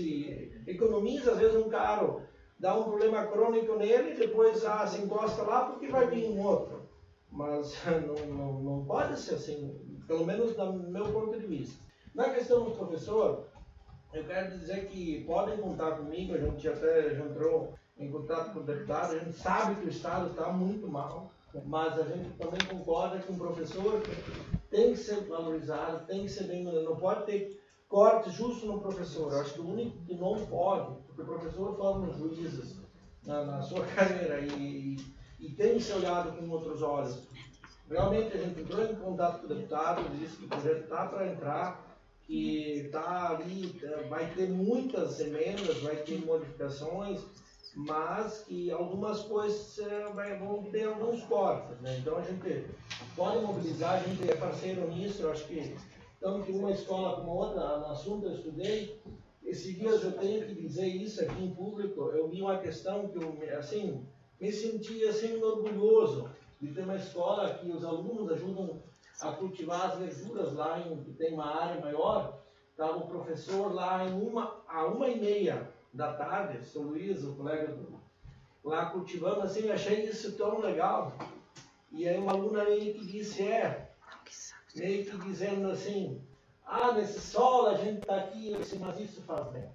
se economiza, às vezes um carro dá um problema crônico nele, depois ah, se encosta lá porque vai vir um outro. Mas não, não, não pode ser assim, pelo menos do meu ponto de vista. Na questão do professor, eu quero dizer que podem contar comigo, a gente até já entrou em contato com o deputado, a gente sabe que o Estado está muito mal, mas a gente também concorda que um professor tem que ser valorizado, tem que ser bem, não pode ter corte justo no professor. Eu acho que o único que não pode, porque o professor forma juízes na, na sua carreira e, e tem que ser olhado com outros olhos. Realmente a gente entrou em contato com o deputado, disse que o projeto está para entrar, que está ali, vai ter muitas emendas, vai ter modificações, mas que algumas coisas vai, vão ter alguns cortes, né? Então a gente pode mobilizar, a gente é parceiro nisso, eu acho que tanto que uma escola como outra, no assunto eu estudei, esses dias eu tenho que dizer isso aqui em público, eu vi uma questão que eu, assim, me senti assim orgulhoso de ter uma escola que os alunos ajudam a cultivar as verduras lá, em, que tem uma área maior. Estava o professor lá em uma, a uma e meia da tarde, seu Luiz, o colega do, lá cultivando, assim, achei isso tão legal. E aí uma aluna meio que disse, é, meio que dizendo assim, ah, nesse sol a gente está aqui, eu disse, mas isso faz bem.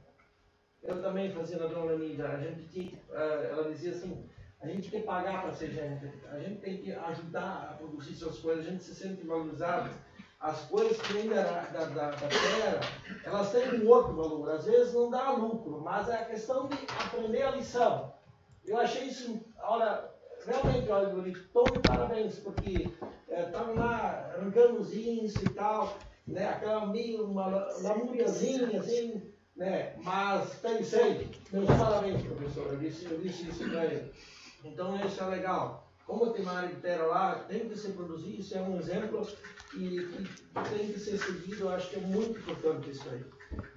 Eu também fazia na Dona Mídia, a gente tinha, ela dizia assim, a gente tem que pagar para ser gente, a gente tem que ajudar a produzir suas coisas, a gente se sente valorizado. As coisas que vêm da, da, da, da terra, elas têm um outro valor, às vezes não dá lucro, mas é a questão de aprender a lição. Eu achei isso, olha, realmente, olha, estou de parabéns, porque estavam é, lá arrancando os índices e tal, né, aquela meio, uma lamúriazinha assim, né, mas pensei, meus parabéns, professor, eu disse, eu disse isso para ele. Então isso é legal. Como tem uma área de terra lá, tem que se produzir, isso é um exemplo e, e tem que ser seguido, eu acho que é muito importante isso aí.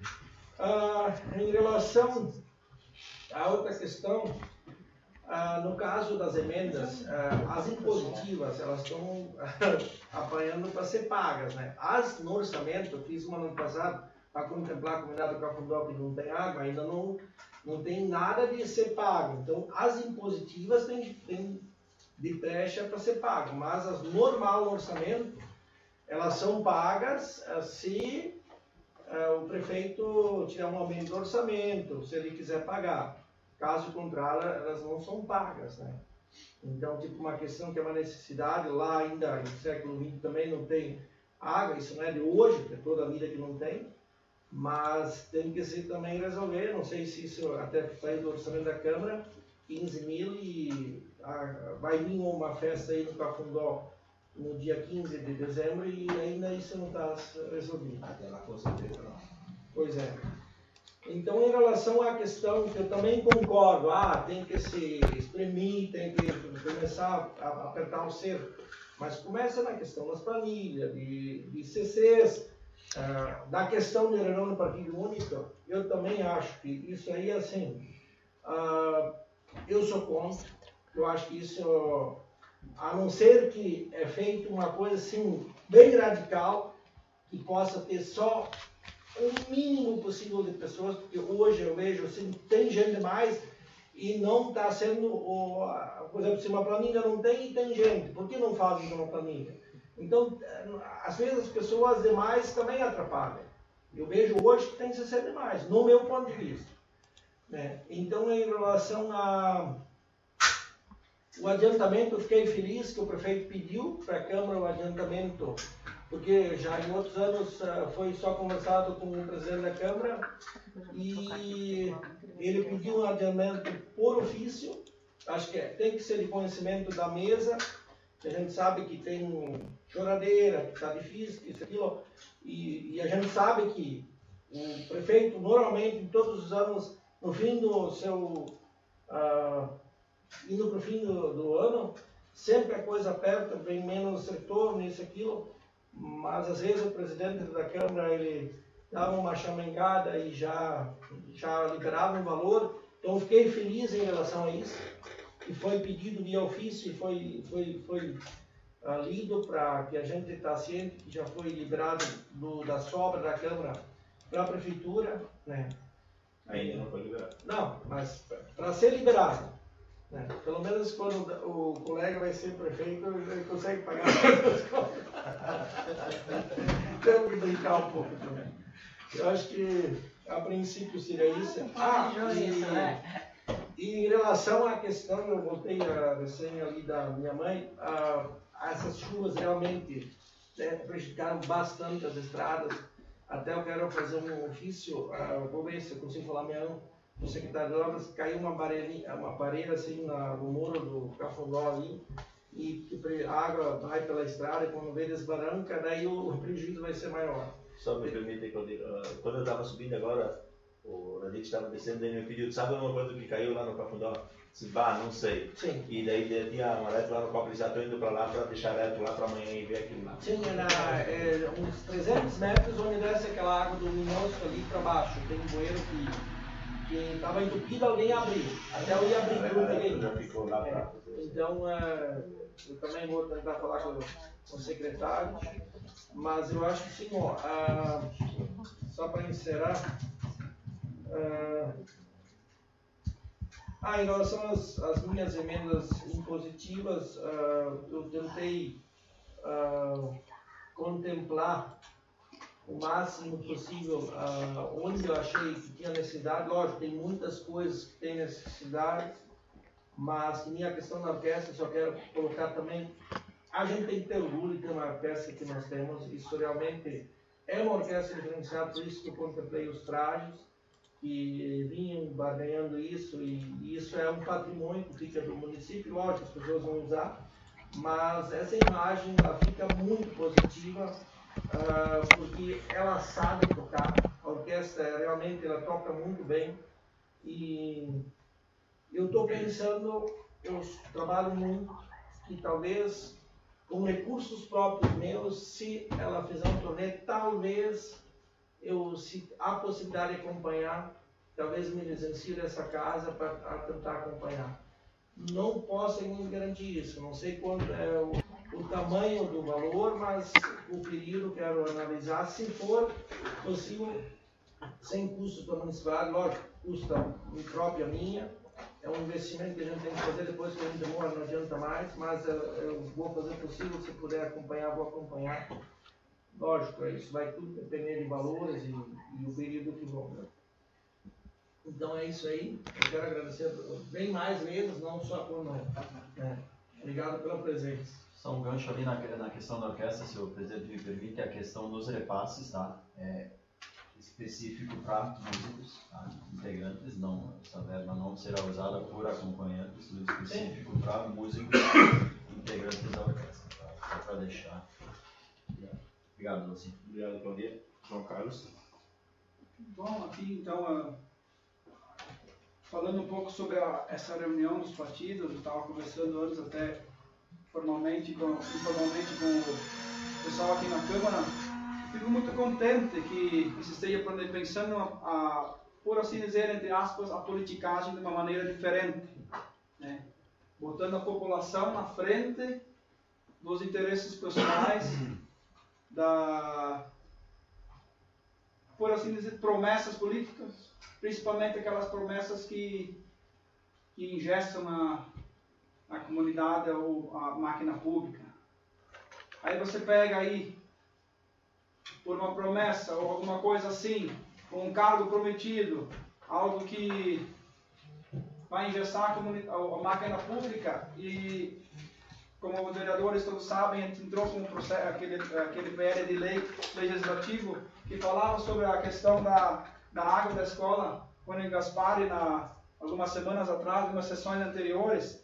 Ah, em relação a outra questão, ah, no caso das emendas, ah, as impositivas, elas estão apanhando para ser pagas, né? As no orçamento, eu fiz uma no ano passado, para contemplar a comunidade do Cafundó que não tem água, ainda não, não tem nada de ser pago. Então, as impositivas têm, têm de brecha para ser pago, mas as normal no orçamento, elas são pagas se uh, o prefeito tiver um aumento do orçamento, se ele quiser pagar. Caso contrário, elas não são pagas, né? Então, tipo, uma questão que é uma necessidade, lá ainda no século vinte também não tem água, isso não é de hoje, é toda a vida que não tem. mas tem que se também resolver, não sei se isso até saiu do orçamento da Câmara, quinze mil e a, vai vir uma festa aí no Cafundó no dia quinze de dezembro e ainda isso não está resolvido. Até lá com certeza não. Pois é. Então, em relação à questão que eu também concordo, ah, tem que se exprimir, tem que começar a apertar o cerco, mas começa na questão das planilhas, de, de C Cs, ah, da questão de reunião no Partido Único, eu também acho que isso aí, assim, ah, eu sou contra, eu acho que isso, a não ser que é feito uma coisa assim, bem radical, que possa ter só o mínimo possível de pessoas, porque hoje eu vejo assim, tem gente demais e não está sendo, o, por exemplo, se uma planilha não tem, tem gente, por que não fazem uma planilha? Então, às vezes as pessoas demais também atrapalham. Eu vejo hoje que tem que ser demais, no meu ponto de vista. Né? Então, em relação a o adiantamento, eu fiquei feliz que o prefeito pediu para a Câmara o adiantamento, porque já em outros anos foi só conversado com o presidente da Câmara e ele pediu um adiantamento por ofício. Acho que tem que ser de conhecimento da mesa, que a gente sabe que tem choradeira, que está difícil, que isso, aquilo, e, e a gente sabe que o prefeito, normalmente, em todos os anos, no fim do seu... Uh, indo para o fim do, do ano, sempre a coisa aperta, vem menos retorno, isso, aquilo, mas às vezes o presidente da Câmara, ele dava uma chamengada e já, já liberava um valor, então fiquei feliz em relação a isso, que foi pedido via ofício e foi, foi, foi uh, lido para que a gente está ciente que já foi liberado do, da sobra da Câmara para a Prefeitura, né? Ainda não foi liberado. Não, mas para ser liberado. Né? Pelo menos quando o colega vai ser prefeito, ele consegue pagar as contas. Temos que brincar um pouco também. Eu acho que a princípio seria isso. Ah, e, e em relação à questão, eu voltei a resenha ali da minha mãe, a, a essas chuvas realmente né, prejudicaram bastante as estradas. Até eu quero fazer um ofício, uh, vou ver se eu consigo falar amanhã. O secretário de Obras, caiu uma barreira, uma barreira assim na, no muro do Cafundó ali, e a água vai pela estrada, e quando vê desbaranca, daí o, o prejuízo vai ser maior. Só me permite que eu diga, quando eu estava subindo agora, o Radite estava descendo e me pediu, sabe uma coisa que caiu lá no Cafundó? Disse, bah, não sei. Sim. E daí tinha uma letra lá no copo, eles já estão indo para lá para deixar reto lá para amanhã e ver aquilo lá. Sim, é, na, é uns trezentos metros onde desce aquela água do Minhoso ali para baixo, tem um bueiro que que estava entupido, alguém abriu. Até eu ia abrir tudo, ninguém. Já ficou lá pra... é, Então, é, eu também vou tentar falar com, com o secretário, mas eu acho que sim, ó, ah, só para encerrar, ah, ah, em relação às, às minhas emendas impositivas, ah, eu tentei ah, contemplar o máximo possível uh, onde eu achei que tinha necessidade. Lógico, tem muitas coisas que tem necessidade, mas que minha questão da orquestra, só quero colocar também, a gente tem que ter orgulho de ter uma orquestra que nós temos. Isso realmente é uma orquestra diferenciada, por isso que eu contemplei os trajes, que vinham barganhando isso, e, e isso é um patrimônio que fica do município. Lógico, as pessoas vão usar, mas essa imagem ela fica muito positiva. Uh, porque ela sabe tocar, a orquestra realmente ela toca muito bem e eu estou pensando, eu trabalho muito, que talvez com recursos próprios meus, se ela fizer um turnê, talvez eu, se há possibilidade de acompanhar, talvez me licencie dessa casa para tentar acompanhar. Não posso ainda garantir isso, não sei quanto é o o tamanho do valor, mas o período quero analisar, se for possível, sem custo para a municipalidade. Lógico, custa própria minha, é um investimento que a gente tem que fazer depois que a gente demora, não adianta mais, mas eu, eu vou fazer o possível, se puder acompanhar, vou acompanhar. Lógico, isso vai tudo depender de valores e, e o período que vão. Né? Então é isso aí, eu quero agradecer bem mais vezes, não só por não. É. Obrigado pela presença. Só um gancho ali na, na questão da orquestra, se o presidente me permite, a questão dos repasses, tá? É, específico para músicos, tá? Integrantes não, essa verba não será usada por acompanhantes, mas específico para músicos integrantes da orquestra, tá? Só para deixar. Obrigado, Lucinho. Obrigado, Claudia. João Carlos. Bom, aqui então, uh, falando um pouco sobre a, essa reunião dos partidos, eu estava conversando antes até formalmente com, informalmente com o pessoal aqui na Câmara. Fico muito contente que, que se esteja pensando, a, a, por assim dizer, entre aspas, a politicagem de uma maneira diferente, né? Botando a população na frente dos interesses pessoais, da, por assim dizer, promessas políticas, principalmente aquelas promessas que, que ingessam a, a comunidade ou a máquina pública. Aí você pega aí, por uma promessa ou alguma coisa assim, com um cargo prometido, algo que vai engessar a, a, a máquina pública e, como os vereadores todos sabem, a gente entrou com um processo, aquele, aquele P L de lei legislativo que falava sobre a questão da, da água da escola, quando em Gaspari, na, algumas semanas atrás, em umas sessões anteriores,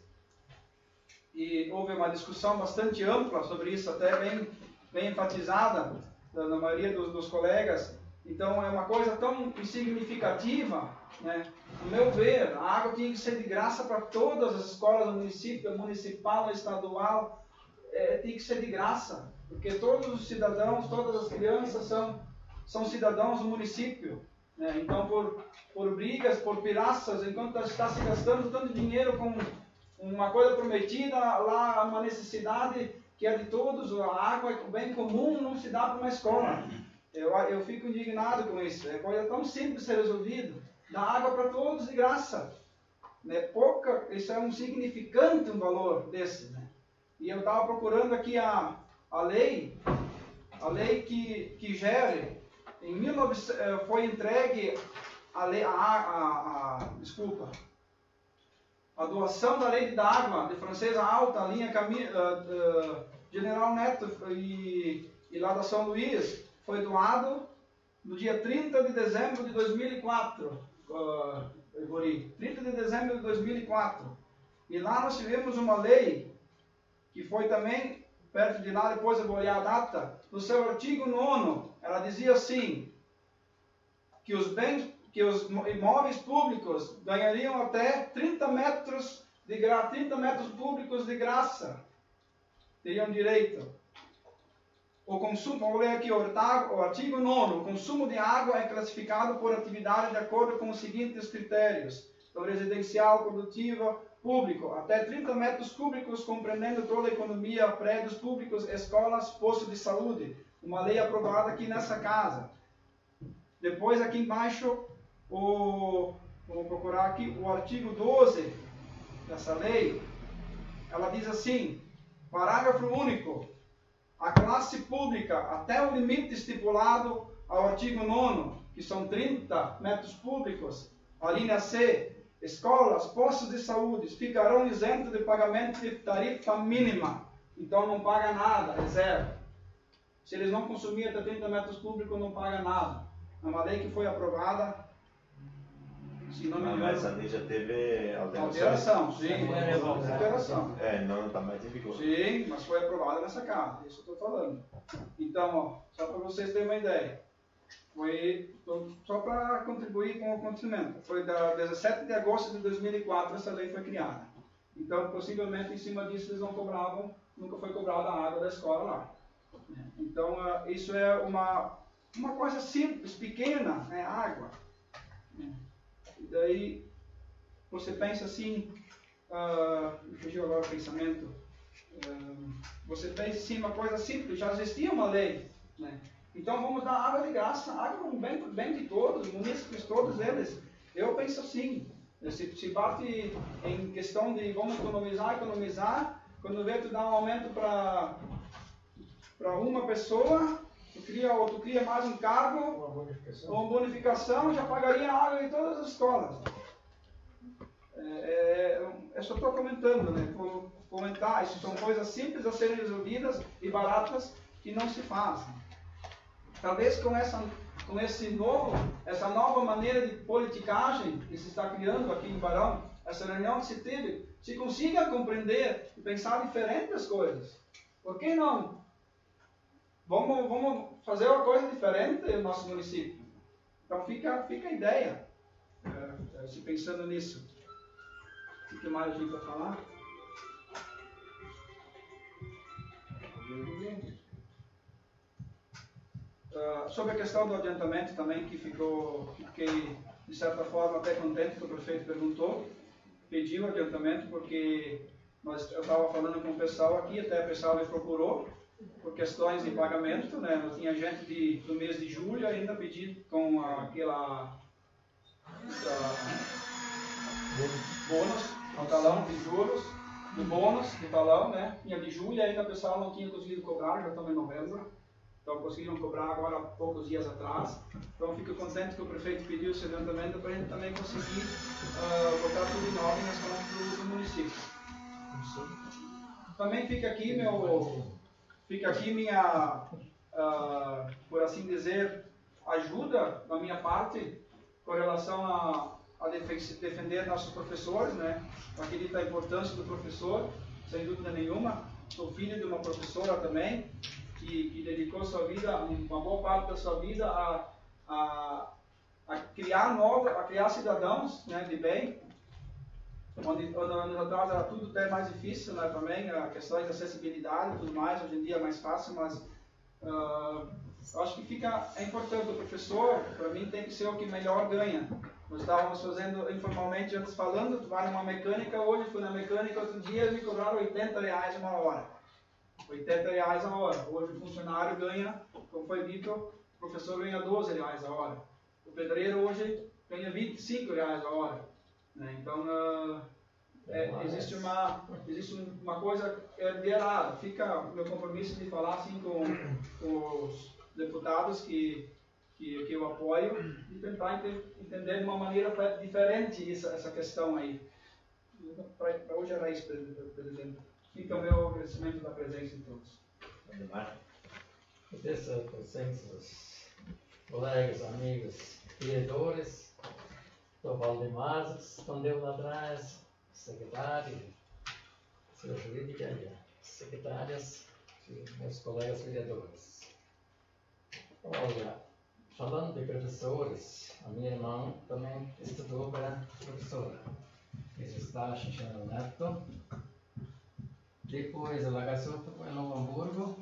e houve uma discussão bastante ampla sobre isso, até bem, bem enfatizada na maioria dos, dos colegas. Então é uma coisa tão insignificativa, né? No meu ver, a água tinha que ser de graça para todas as escolas do município, municipal, estadual, é, tinha que ser de graça, porque todos os cidadãos, todas as crianças são, são cidadãos do município, né? Então por, por brigas, por piraças, enquanto está se gastando tanto dinheiro com uma coisa prometida, lá uma necessidade que é de todos, a água é bem comum, não se dá para uma escola. Eu, eu fico indignado com isso. É coisa tão simples de ser resolvida. Dá água para todos de graça. Né? Pouca, isso é um significante um valor desse. Né? E eu estava procurando aqui a, a lei, a lei que, que gere, em mil e novecentos, foi entregue a lei, a, a, a, desculpa, a doação da lei da água de Francesa Alta, a linha Cami, uh, uh, General Neto e, e lá da São Luís, foi doado no dia trinta de dezembro de dois mil e quatro, uh, trinta de dezembro de dois mil e quatro. E lá nós tivemos uma lei, que foi também, perto de lá, depois eu vou olhar a data, no seu artigo nono, ela dizia assim, que os bens, que os imóveis públicos ganhariam até trinta metros, de gra... trinta metros públicos de graça, teriam direito. O consumo, vamos ler aqui o artigo nono, o consumo de água é classificado por atividade de acordo com os seguintes critérios: então, residencial, produtiva, público, até trinta metros cúbicos, compreendendo toda a economia, prédios públicos, escolas, postos de saúde. Uma lei aprovada aqui nessa casa. Depois aqui embaixo, o, vamos procurar aqui, o artigo doze dessa lei, ela diz assim, parágrafo único, a classe pública, até o limite estipulado ao artigo nono, que são trinta metros cúbicos, a linha C, escolas, postos de saúde, ficarão isentos de pagamento de tarifa mínima, então não paga nada, é zero. Se eles não consumirem até trinta metros cúbicos, não paga nada. É uma lei que foi aprovada, se não me engano... Mas a lei já teve alterações? Alteração, sim. Alteração. É, não está mais em vigor. Sim, mas foi aprovada nessa casa, isso eu estou falando. Então, ó, só para vocês terem uma ideia. Foi, só para contribuir com o acontecimento, foi da dezessete de agosto de dois mil e quatro essa lei foi criada. Então, possivelmente, em cima disso, eles não cobravam, nunca foi cobrada a água da escola lá. Então, isso é uma, uma coisa simples, pequena, né, água. E daí, você pensa assim, uh, me fugiu agora o pensamento, uh, você pensa assim, uma coisa simples, já existia uma lei, né? Então vamos dar água de graça, água no bem, bem de todos, munícipes, todos eles. Eu penso assim, se, se bate em questão de vamos economizar, economizar, quando vê tu dá um aumento para uma pessoa, tu cria, ou tu cria mais um cargo, uma bonificação, uma bonificação já pagaria a água em todas as escolas. É, é, eu só estou comentando, né? Por comentar, isso são coisas simples a serem resolvidas e baratas que não se fazem. Talvez com essa, com esse novo, essa nova maneira de politicagem que se está criando aqui em Barão, essa reunião que se teve, se consiga compreender e pensar diferente as coisas. Por que não? Vamos, vamos fazer uma coisa diferente no nosso município. Então fica, fica a ideia, é, se pensando nisso. O que mais a gente vai falar? Uh, sobre a questão do adiantamento também, que ficou, fiquei de certa forma até contente que o prefeito perguntou, pediu adiantamento, porque nós, eu estava falando com o pessoal aqui, até o pessoal me procurou, por questões de pagamento, né? Não tinha gente de, do mês de julho ainda pedido com aquela, aquela bônus, no talão de juros, do bônus de talão, né? Tinha de julho, ainda o pessoal não tinha conseguido cobrar, já estamos em novembro. Então conseguiram cobrar agora há poucos dias atrás. Então fico contente que o prefeito pediu esse adiantamento para a gente também conseguir uh, botar tudo em ordem nas contas do, do município. Também fica aqui meu, fica aqui minha, uh, por assim dizer, ajuda da minha parte com relação a, a defender nossos professores, né? Eu acredito na importância do professor, sem dúvida nenhuma. Sou filho de uma professora também, Que, que dedicou sua vida, uma boa parte da sua vida a, a, a criar nova, a criar cidadãos, né, de bem, onde anos atrás era tudo até mais difícil, né, também, a questão de acessibilidade e tudo mais, hoje em dia é mais fácil, mas uh, eu acho que fica, é importante o professor, para mim tem que ser o que melhor ganha. Nós estávamos fazendo informalmente antes falando, tu vai numa mecânica, hoje fui na mecânica, outro dia me cobraram oitenta reais uma hora. oitenta reais a hora. Hoje o funcionário ganha, como foi dito, o professor ganha doze reais a hora. O pedreiro hoje ganha vinte e cinco reais a hora. Né? Então, uh, é, existe, uma, existe uma coisa errada. Fica o meu compromisso de falar assim com, com os deputados que, que, que eu apoio e tentar ente, entender de uma maneira diferente essa, essa questão aí. Para hoje era isso, presidente. Fica o meu agradecimento da presença de todos. Agradeço a presença dos colegas, amigos, vereadores, do Valdemar, que escondeu lá atrás, secretário, senhor jurídica e secretárias e meus colegas vereadores. Olha, falando de professores, a minha irmã também estudou para professora. Fez estágio no Neto. Depois ela casou em Novo Hamburgo.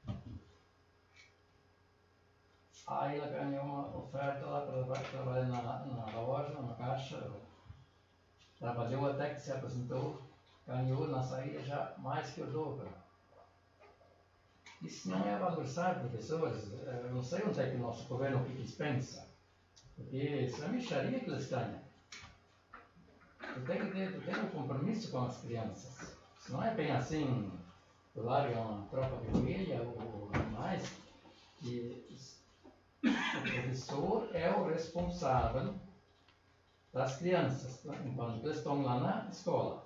Aí ela ganhou uma oferta lá para trabalhar na, na loja, na caixa. Trabalhou até que se aposentou. Ganhou na saída já mais que o dobro. Isso não é valorizar professores. Eu não sei onde é que o nosso governo o que dispensa. Porque isso é mixaria que eles ganham. Tu tem que ter, tu tem um compromisso com as crianças. Não é bem assim, tu larga uma tropa de ovelha ou mais, que o professor é o responsável das crianças, enquanto eles estão lá na escola.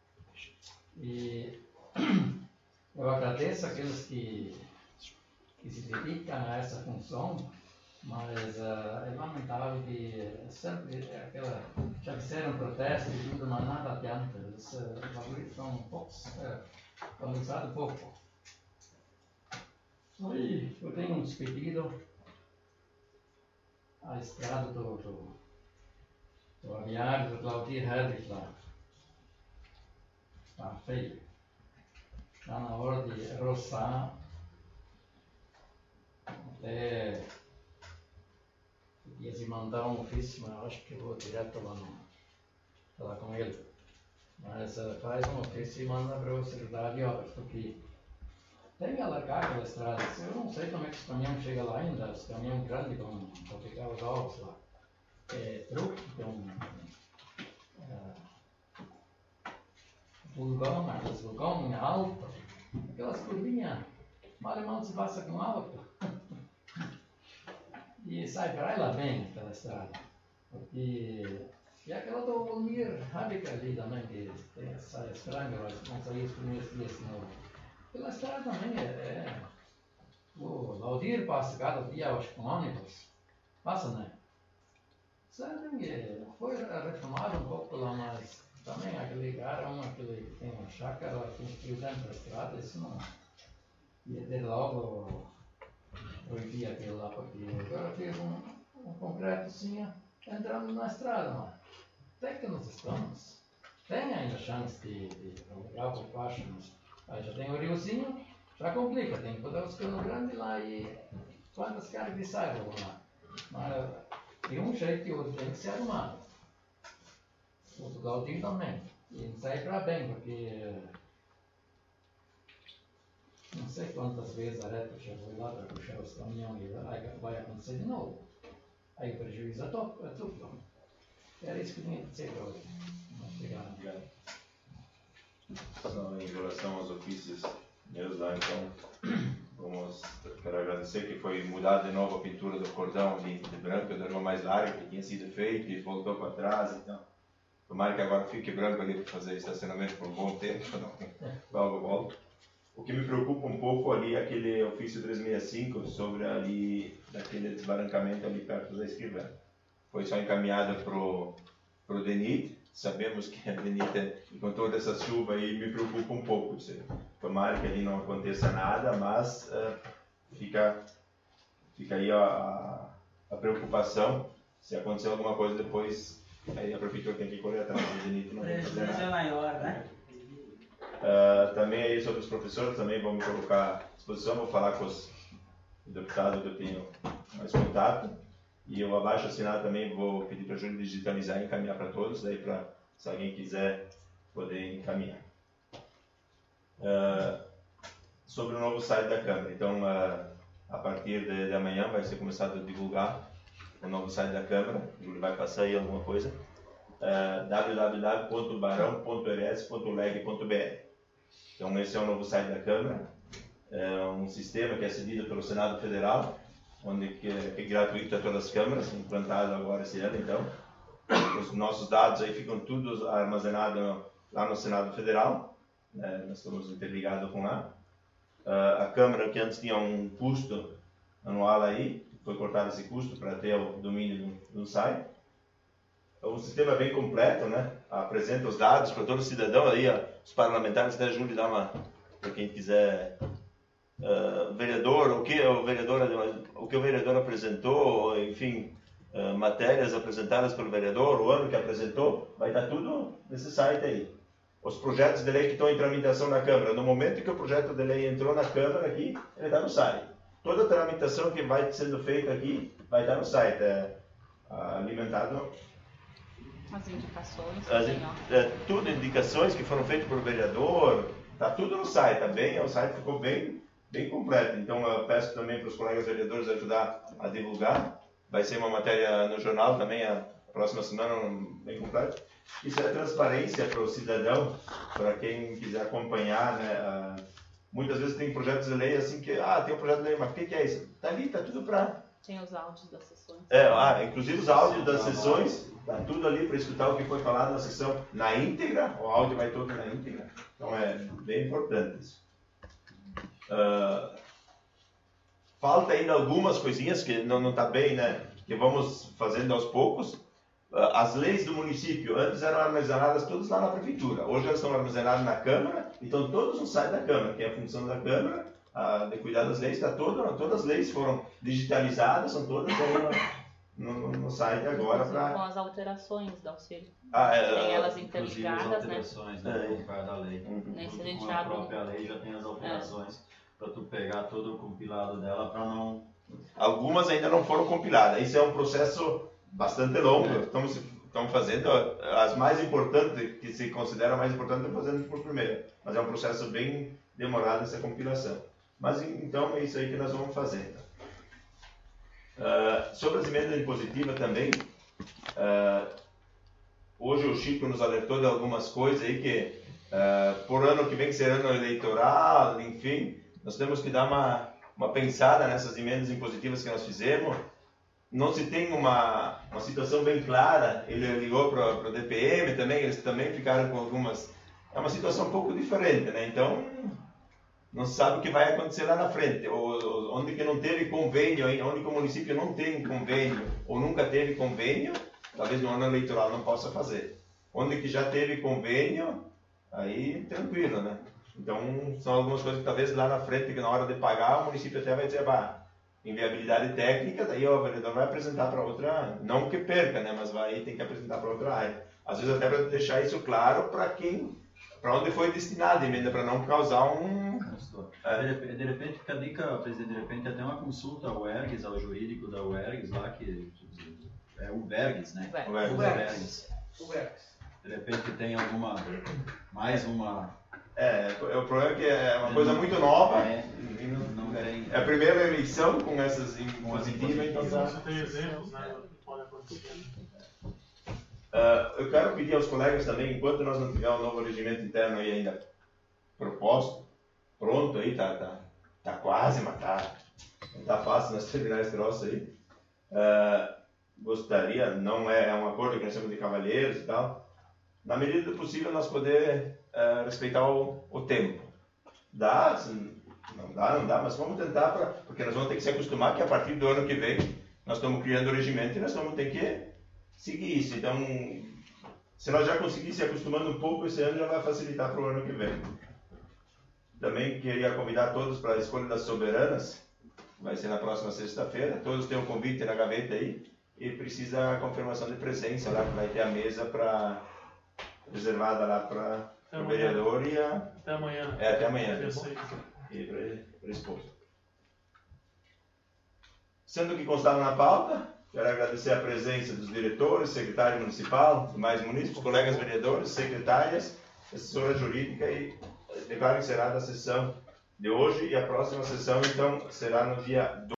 E eu agradeço aqueles que, que se dedicam a essa função, mas uh, é lamentável que sempre aquela, já fizeram protesto e tudo, mas nada adianta. Eles uh, são um pouco, uh, valorizados pouco. Aí eu tenho um despedido à estrada do, do, do aviário do Claudir Herwig lá. Está feio. Está na hora de roçar até. Ia se mandar um ofício, mas eu acho que eu vou direto lá, no, lá com ele. Mas uh, faz um ofício e manda para o secretário de obras, porque tem que alargar aquela estrada. Eu não sei como é que os caminhões chegam lá ainda, os caminhões grandes vão ficar os ovos lá. É truque, tem um uh, vulgão, aqueles vulgão alto, aquelas curvinhas, mal e mal se passa com alto. E sai para ela bem aquela estrada. Porque. E aquela do Volmir Rábica ali também, que tem essa estranha, vão sair os primeiros dias de novo. Aquela estrada também é. é o Laudir passa cada dia, acho, com ônibus. Passa, né? Sabem que foi reformado um pouco lá, mas também aquele cara, um, aquele que tem uma chácara, construiu dentro da estrada, isso não ia ter logo proibir aquilo lá, porque agora fez um, um concreto assim, entrando na estrada, mas até que nós estamos, tem ainda chance de, de alugar por baixo, mas aí já tem o riozinho, já complica, tem que botar os canos grandes lá e quantas cargas de saia vão lá. Mas de um jeito e outro tem que ser arrumado. O Galdinho também. E sai para bem, porque não sei quantas vezes a reta já foi lá para puxar os caminhões e aí vai acontecer de novo. Aí o prejuízo é duplo. Era isso que tinha que dizer para hoje. Obrigado. Só em relação aos ofícios meus lá, então, vamos, quero agradecer que foi mudada de novo a pintura do cordão de, de branco, da irmã mais larga, que tinha sido feito e voltou para trás, então, tomara que agora fique branco ali para fazer estacionamento por um bom tempo, não, logo volto. O que me preocupa um pouco ali é aquele ofício trezentos e sessenta e cinco sobre ali, daquele desbarrancamento ali perto da escrivã. Foi só encaminhado para o DENIT. Sabemos que a DENIT, com toda essa chuva aí, me preocupa um pouco. Tomara que ali não aconteça nada, mas uh, fica, fica aí a, a preocupação. Se acontecer alguma coisa depois, aí a prefeitura tem que correr atrás do DENIT. Não tem que fazer nada. maior, né? Uh, também aí sobre os professores, também vamos colocar à disposição, vou falar com os deputados que eu tenho mais contato. E eu abaixo assinado também vou pedir para a Júlia digitalizar e encaminhar para todos, daí para, se alguém quiser, poder encaminhar. Uh, sobre o novo site da Câmara, então uh, a partir de, de amanhã vai ser começado a divulgar o novo site da Câmara, a Júlia vai passar aí alguma coisa, uh, w w w ponto barão ponto r s ponto leg ponto b r. Então esse é o novo site da Câmara, é um sistema que é cedido pelo Senado Federal, onde que é, que é gratuito a todas as câmaras, implantado agora esse ano, então. Os nossos dados aí ficam todos armazenados lá no Senado Federal, né? Nós estamos interligados com lá. Uh, a Câmara, que antes tinha um custo anual aí, foi cortado esse custo para ter o domínio do, do site. O sistema é bem completo, né? Apresenta os dados para todo cidadão, aí ó, os parlamentares, até a Júlia dá uma, para quem quiser... Uh, vereador, o que o vereador, o que o vereador apresentou, enfim, uh, matérias apresentadas pelo vereador, o ano que apresentou, vai estar tudo nesse site aí. Os projetos de lei que estão em tramitação na Câmara, no momento que o projeto de lei entrou na Câmara aqui, ele está no site. Toda a tramitação que vai sendo feita aqui, vai estar no site, é, alimentado... As indicações. As, é, tudo indicações que foram feitas pelo vereador, está tudo no site, tá bem, o site ficou bem... bem completo. Então eu peço também para os colegas vereadores ajudar a divulgar. Vai ser uma matéria no jornal também a próxima semana, bem completa. Isso é transparência para o cidadão, para quem quiser acompanhar, né? Muitas vezes tem projetos de lei assim que, ah, tem um projeto de lei, mas o que, que é isso? Está ali, está tudo para... Tem os áudios das sessões. É, ah, inclusive os áudios das sessões, está tudo ali para escutar o que foi falado na sessão na íntegra, o áudio vai todo na íntegra. Então é bem importante isso. Uh, falta ainda algumas coisinhas que não está bem, né? Que vamos fazendo aos poucos. Uh, as leis do município antes eram armazenadas todas lá na prefeitura, hoje elas estão armazenadas na Câmara, então todos no site da Câmara, que é a função da Câmara, uh, de cuidar das leis, está todo, todas as leis foram digitalizadas, são todas no, no, no site agora para... Com as alterações do auxílio. Ah, é, tem elas inclusive interligadas, as alterações, né? né? É. Por causa da lei. Uhum. Nesse a gente Com a abre... própria lei já tem as alterações é. Para tu pegar todo o compilado dela para não... Algumas ainda não foram compiladas. Isso é um processo bastante longo. É. Estamos, estamos fazendo as mais importantes, que se consideram mais importantes, fazendo por primeiro. Mas é um processo bem demorado essa compilação. Mas então é isso aí que nós vamos fazer. Uh, sobre as emendas impositivas também, uh, hoje o Chico nos alertou de algumas coisas aí que, uh, por ano que vem ser ano eleitoral, enfim, nós temos que dar uma, uma pensada nessas emendas impositivas que nós fizemos. Não se tem uma, uma situação bem clara. Ele ligou para o D P M também, eles também ficaram com algumas... É uma situação um pouco diferente, né? Então, não se sabe o que vai acontecer lá na frente. Ou, ou, onde que não teve convênio, onde que o município não tem convênio, ou nunca teve convênio, talvez no ano eleitoral não possa fazer. Onde que já teve convênio, aí tranquilo, né? Então, são algumas coisas que talvez lá na frente, que na hora de pagar, o município até vai dizer, bah, inviabilidade técnica, daí ó, o vereador vai apresentar para outra, não que perca, né? Mas vai ter que apresentar para outra área. Às vezes até para deixar isso claro para quem, para onde foi destinada a emenda, para não causar um... É. De, de repente, fica a dica, presidente, de repente até uma consulta ao ERGS, ao jurídico da U E R G S lá, que é o VERGS, né? O VERGS. O VERGS. De repente tem alguma, mais uma... É, o problema é que é uma coisa muito nova, é, não, não tem... é a primeira eleição com essas positivas, então tá... Você tem exemplos, né, do que pode acontecer. Uh, eu quero pedir aos colegas também, enquanto nós não tivermos um novo regimento interno aí ainda proposto, pronto aí, tá, tá, tá quase, mas tá, não tá fácil nós terminar esse troço aí. Uh, gostaria, não é, é um acordo que nós temos de cavalheiros e tal, na medida do possível nós poder uh, respeitar o, o tempo. Dá, assim, não dá, não dá, mas vamos tentar, pra, porque nós vamos ter que se acostumar que a partir do ano que vem nós estamos criando o regimento e nós vamos ter que seguir isso. Então, se nós já conseguirmos se acostumando um pouco, esse ano já vai facilitar para o ano que vem. Também queria convidar todos para a escolha das soberanas, vai ser na próxima sexta-feira, todos têm um convite na gaveta aí, e precisa a confirmação de presença lá, que vai ter a mesa pra, reservada lá para o vereador e a... Até amanhã. É, até amanhã. Dia seis. E para a esposa. Sendo que constava na pauta, quero agradecer a presença dos diretores, secretário municipal, demais munícipes, colegas vereadores, secretárias, assessora jurídica e declaro encerrada a sessão de hoje e a próxima sessão, então, será no dia